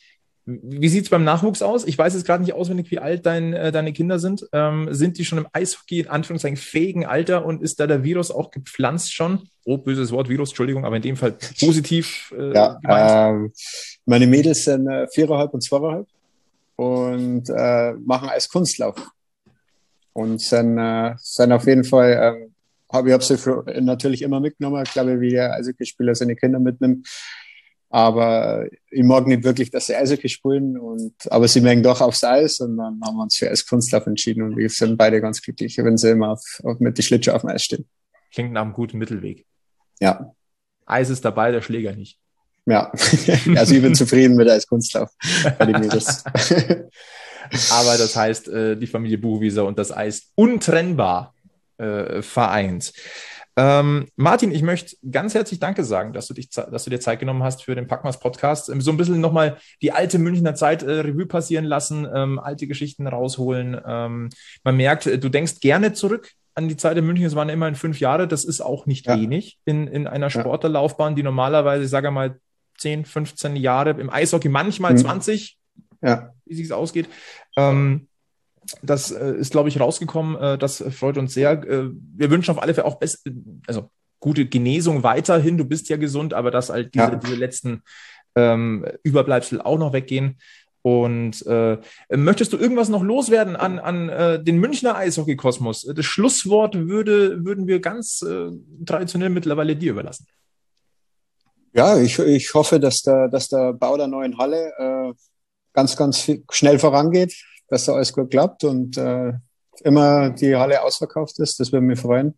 Wie sieht's beim Nachwuchs aus? Ich weiß jetzt gerade nicht auswendig, wie alt deine Kinder sind. Sind die schon im Eishockey in Anführungszeichen fähigen Alter und ist da der Virus auch gepflanzt schon? Oh, böses Wort, Virus, Entschuldigung, aber in dem Fall positiv gemeint. Meine Mädels sind 4,5 und 2,5 und machen Eiskunstlauf. Und sind auf jeden Fall, ich habe sie natürlich immer mitgenommen, glaube ich, wie der Eishockeyspieler seine Kinder mitnimmt. Aber ich mag nicht wirklich, dass sie Eishockey spielen, aber sie mögen doch aufs Eis und dann haben wir uns für Eiskunstlauf entschieden und wir sind beide ganz glücklich, wenn sie immer mit die Schlittschuhe auf dem Eis stehen. Klingt nach einem guten Mittelweg. Ja. Eis ist dabei, der Schläger nicht. Ja, also ich bin zufrieden mit Eiskunstlauf bei den Mädels. Aber das heißt, die Familie Buchwieser und das Eis untrennbar vereint. Martin, ich möchte ganz herzlich Danke sagen, dass du dir Zeit genommen hast für den Packmas Podcast. So ein bisschen nochmal die alte Münchner Zeit Revue passieren lassen, alte Geschichten rausholen. Man merkt, du denkst gerne zurück an die Zeit in München. Es waren immerhin 5 Jahre. Das ist auch nicht wenig in einer Sportlerlaufbahn, die normalerweise, ich sage mal, 10, 15 Jahre im Eishockey, manchmal 20, wie sich es ausgeht. Das ist, glaube ich, rausgekommen. Das freut uns sehr. Wir wünschen auf alle Fälle auch gute Genesung weiterhin. Du bist ja gesund, aber dass halt diese letzten Überbleibsel auch noch weggehen. Und möchtest du irgendwas noch loswerden an den Münchner Eishockey-Kosmos? Das Schlusswort würden wir ganz traditionell mittlerweile dir überlassen. Ja, ich hoffe, dass der Bau der neuen Halle ganz, ganz schnell vorangeht, dass da alles gut klappt und immer die Halle ausverkauft ist. Das würde mich freuen.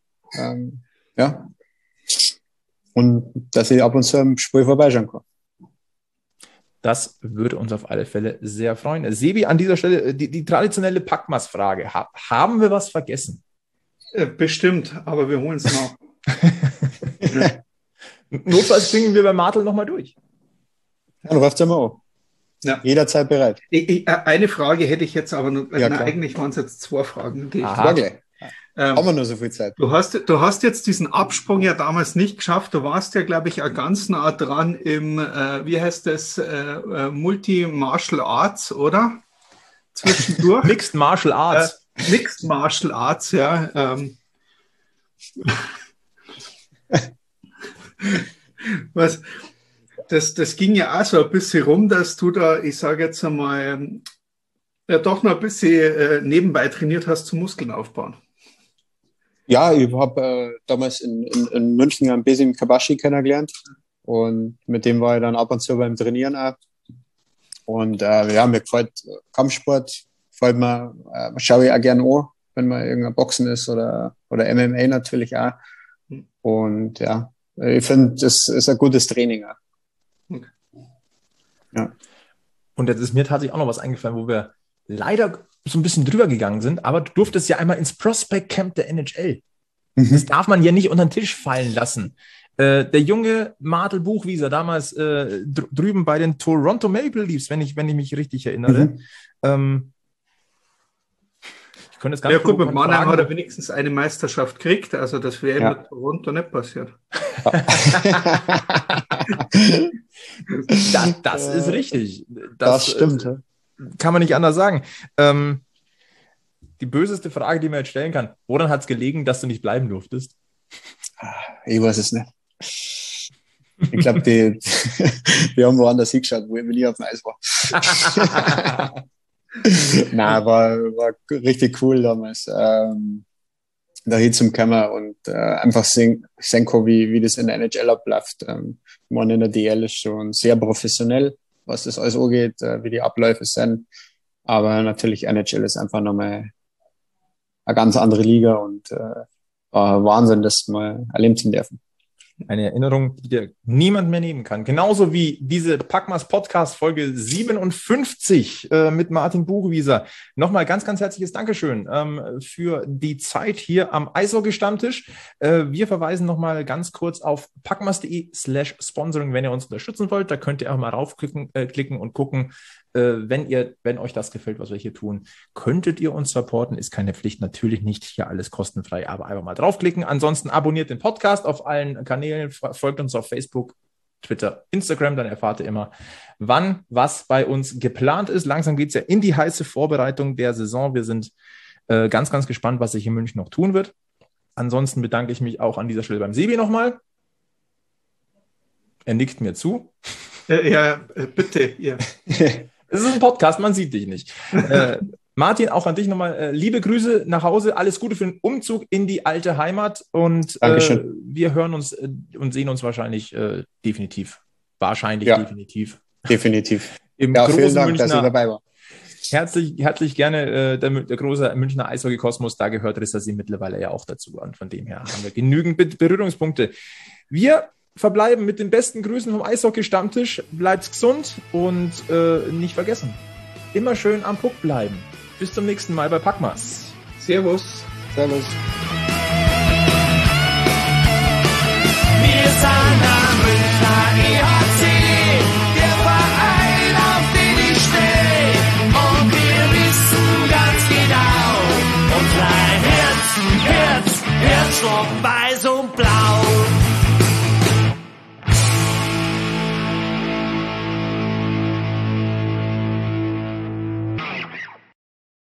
Und dass ich ab und zu am Spiel vorbeischauen kann. Das würde uns auf alle Fälle sehr freuen. Sebi, an dieser Stelle die traditionelle Packmas-Frage. Haben wir was vergessen? Bestimmt, aber wir holen es noch. Notfalls klingen wir bei Martel nochmal durch. Dann ruft es mal an. Ja. Jederzeit bereit. Eine Frage hätte ich jetzt aber noch. Eigentlich waren es jetzt 2 Fragen. Haben wir nur so viel Zeit. Du hast jetzt diesen Absprung ja damals nicht geschafft. Du warst ja, glaube ich, auch ganz nah dran im, wie heißt das, Multi-Martial Arts, oder? Zwischendurch. Mixed Martial Arts. Mixed Martial Arts, ja. Das ging ja auch so ein bisschen rum, dass du da, ich sage jetzt einmal, doch noch ein bisschen nebenbei trainiert hast zum Muskeln aufbauen. Ja, ich habe damals in München einen Besim Kabashi kennengelernt und mit dem war ich dann ab und zu beim Trainieren auch. Und mir gefällt Kampfsport, gefällt mir, schaue ich auch gerne an, wenn mal irgendein Boxen ist oder MMA natürlich auch. Und ja, ich finde, das ist ein gutes Training auch. Okay. Ja. Und jetzt ist mir tatsächlich auch noch was eingefallen, wo wir leider so ein bisschen drüber gegangen sind, aber du durftest ja einmal ins Prospect Camp der NHL. Das darf man ja nicht unter den Tisch fallen lassen. Der junge Martel Buchwieser, damals drüben bei den Toronto Maple Leafs, wenn ich mich richtig erinnere. Ich könnte es ganz gut, mit Mannheim hat er wenigstens eine Meisterschaft gekriegt, also das wäre mit Toronto nicht passiert. Das ist richtig. Das stimmt. Kann man nicht anders sagen. Die böseste Frage, die man jetzt stellen kann, woran hat es gelegen, dass du nicht bleiben durftest? Ich weiß es nicht. Ich glaube, die haben woanders hingeschaut, wo ich nie auf dem Eis war. Nein, war richtig cool damals. Da hin zum Kammer und einfach sehen, wie das in der NHL abläuft. Man in der DL ist schon sehr professionell, was das alles angeht, wie die Abläufe sind. Aber natürlich NHL ist einfach nochmal eine ganz andere Liga und Wahnsinn, das mal erleben zu dürfen. Eine Erinnerung, die dir niemand mehr nehmen kann. Genauso wie diese Packmas Podcast Folge 57 mit Martin Buchwieser. Nochmal ganz, ganz herzliches Dankeschön für die Zeit hier am Eishockey-Stammtisch. Wir verweisen nochmal ganz kurz auf packmas.de/sponsoring, wenn ihr uns unterstützen wollt. Da könnt ihr auch mal raufklicken und gucken, wenn euch das gefällt, was wir hier tun, könntet ihr uns supporten. Ist keine Pflicht, natürlich nicht, hier alles kostenfrei, aber einfach mal draufklicken. Ansonsten abonniert den Podcast auf allen Kanälen, folgt uns auf Facebook, Twitter, Instagram, dann erfahrt ihr immer, wann was bei uns geplant ist. Langsam geht es ja in die heiße Vorbereitung der Saison. Wir sind ganz, ganz gespannt, was sich in München noch tun wird. Ansonsten bedanke ich mich auch an dieser Stelle beim Sebi nochmal. Er nickt mir zu. Ja, bitte. Ja. Es ist ein Podcast, man sieht dich nicht. Martin, auch an dich nochmal liebe Grüße nach Hause. Alles Gute für den Umzug in die alte Heimat. Und wir hören uns und sehen uns wahrscheinlich definitiv. Definitiv. Definitiv. Im ja, großen vielen Dank, Münchner, dass ihr dabei war. Herzlich gerne der große Münchner Eishockey-Kosmos. Da gehört Rissersi mittlerweile ja auch dazu. Und von dem her haben wir genügend Berührungspunkte. Wir verbleiben mit den besten Grüßen vom Eishockey-Stammtisch. Bleibt gesund und nicht vergessen, immer schön am Puck bleiben. Bis zum nächsten Mal bei Packmas. Servus. Servus. Wir sind am Münchner EHC, der Verein, auf den ich stehe. Und wir wissen ganz genau, unser Herzschlag weiß und blau.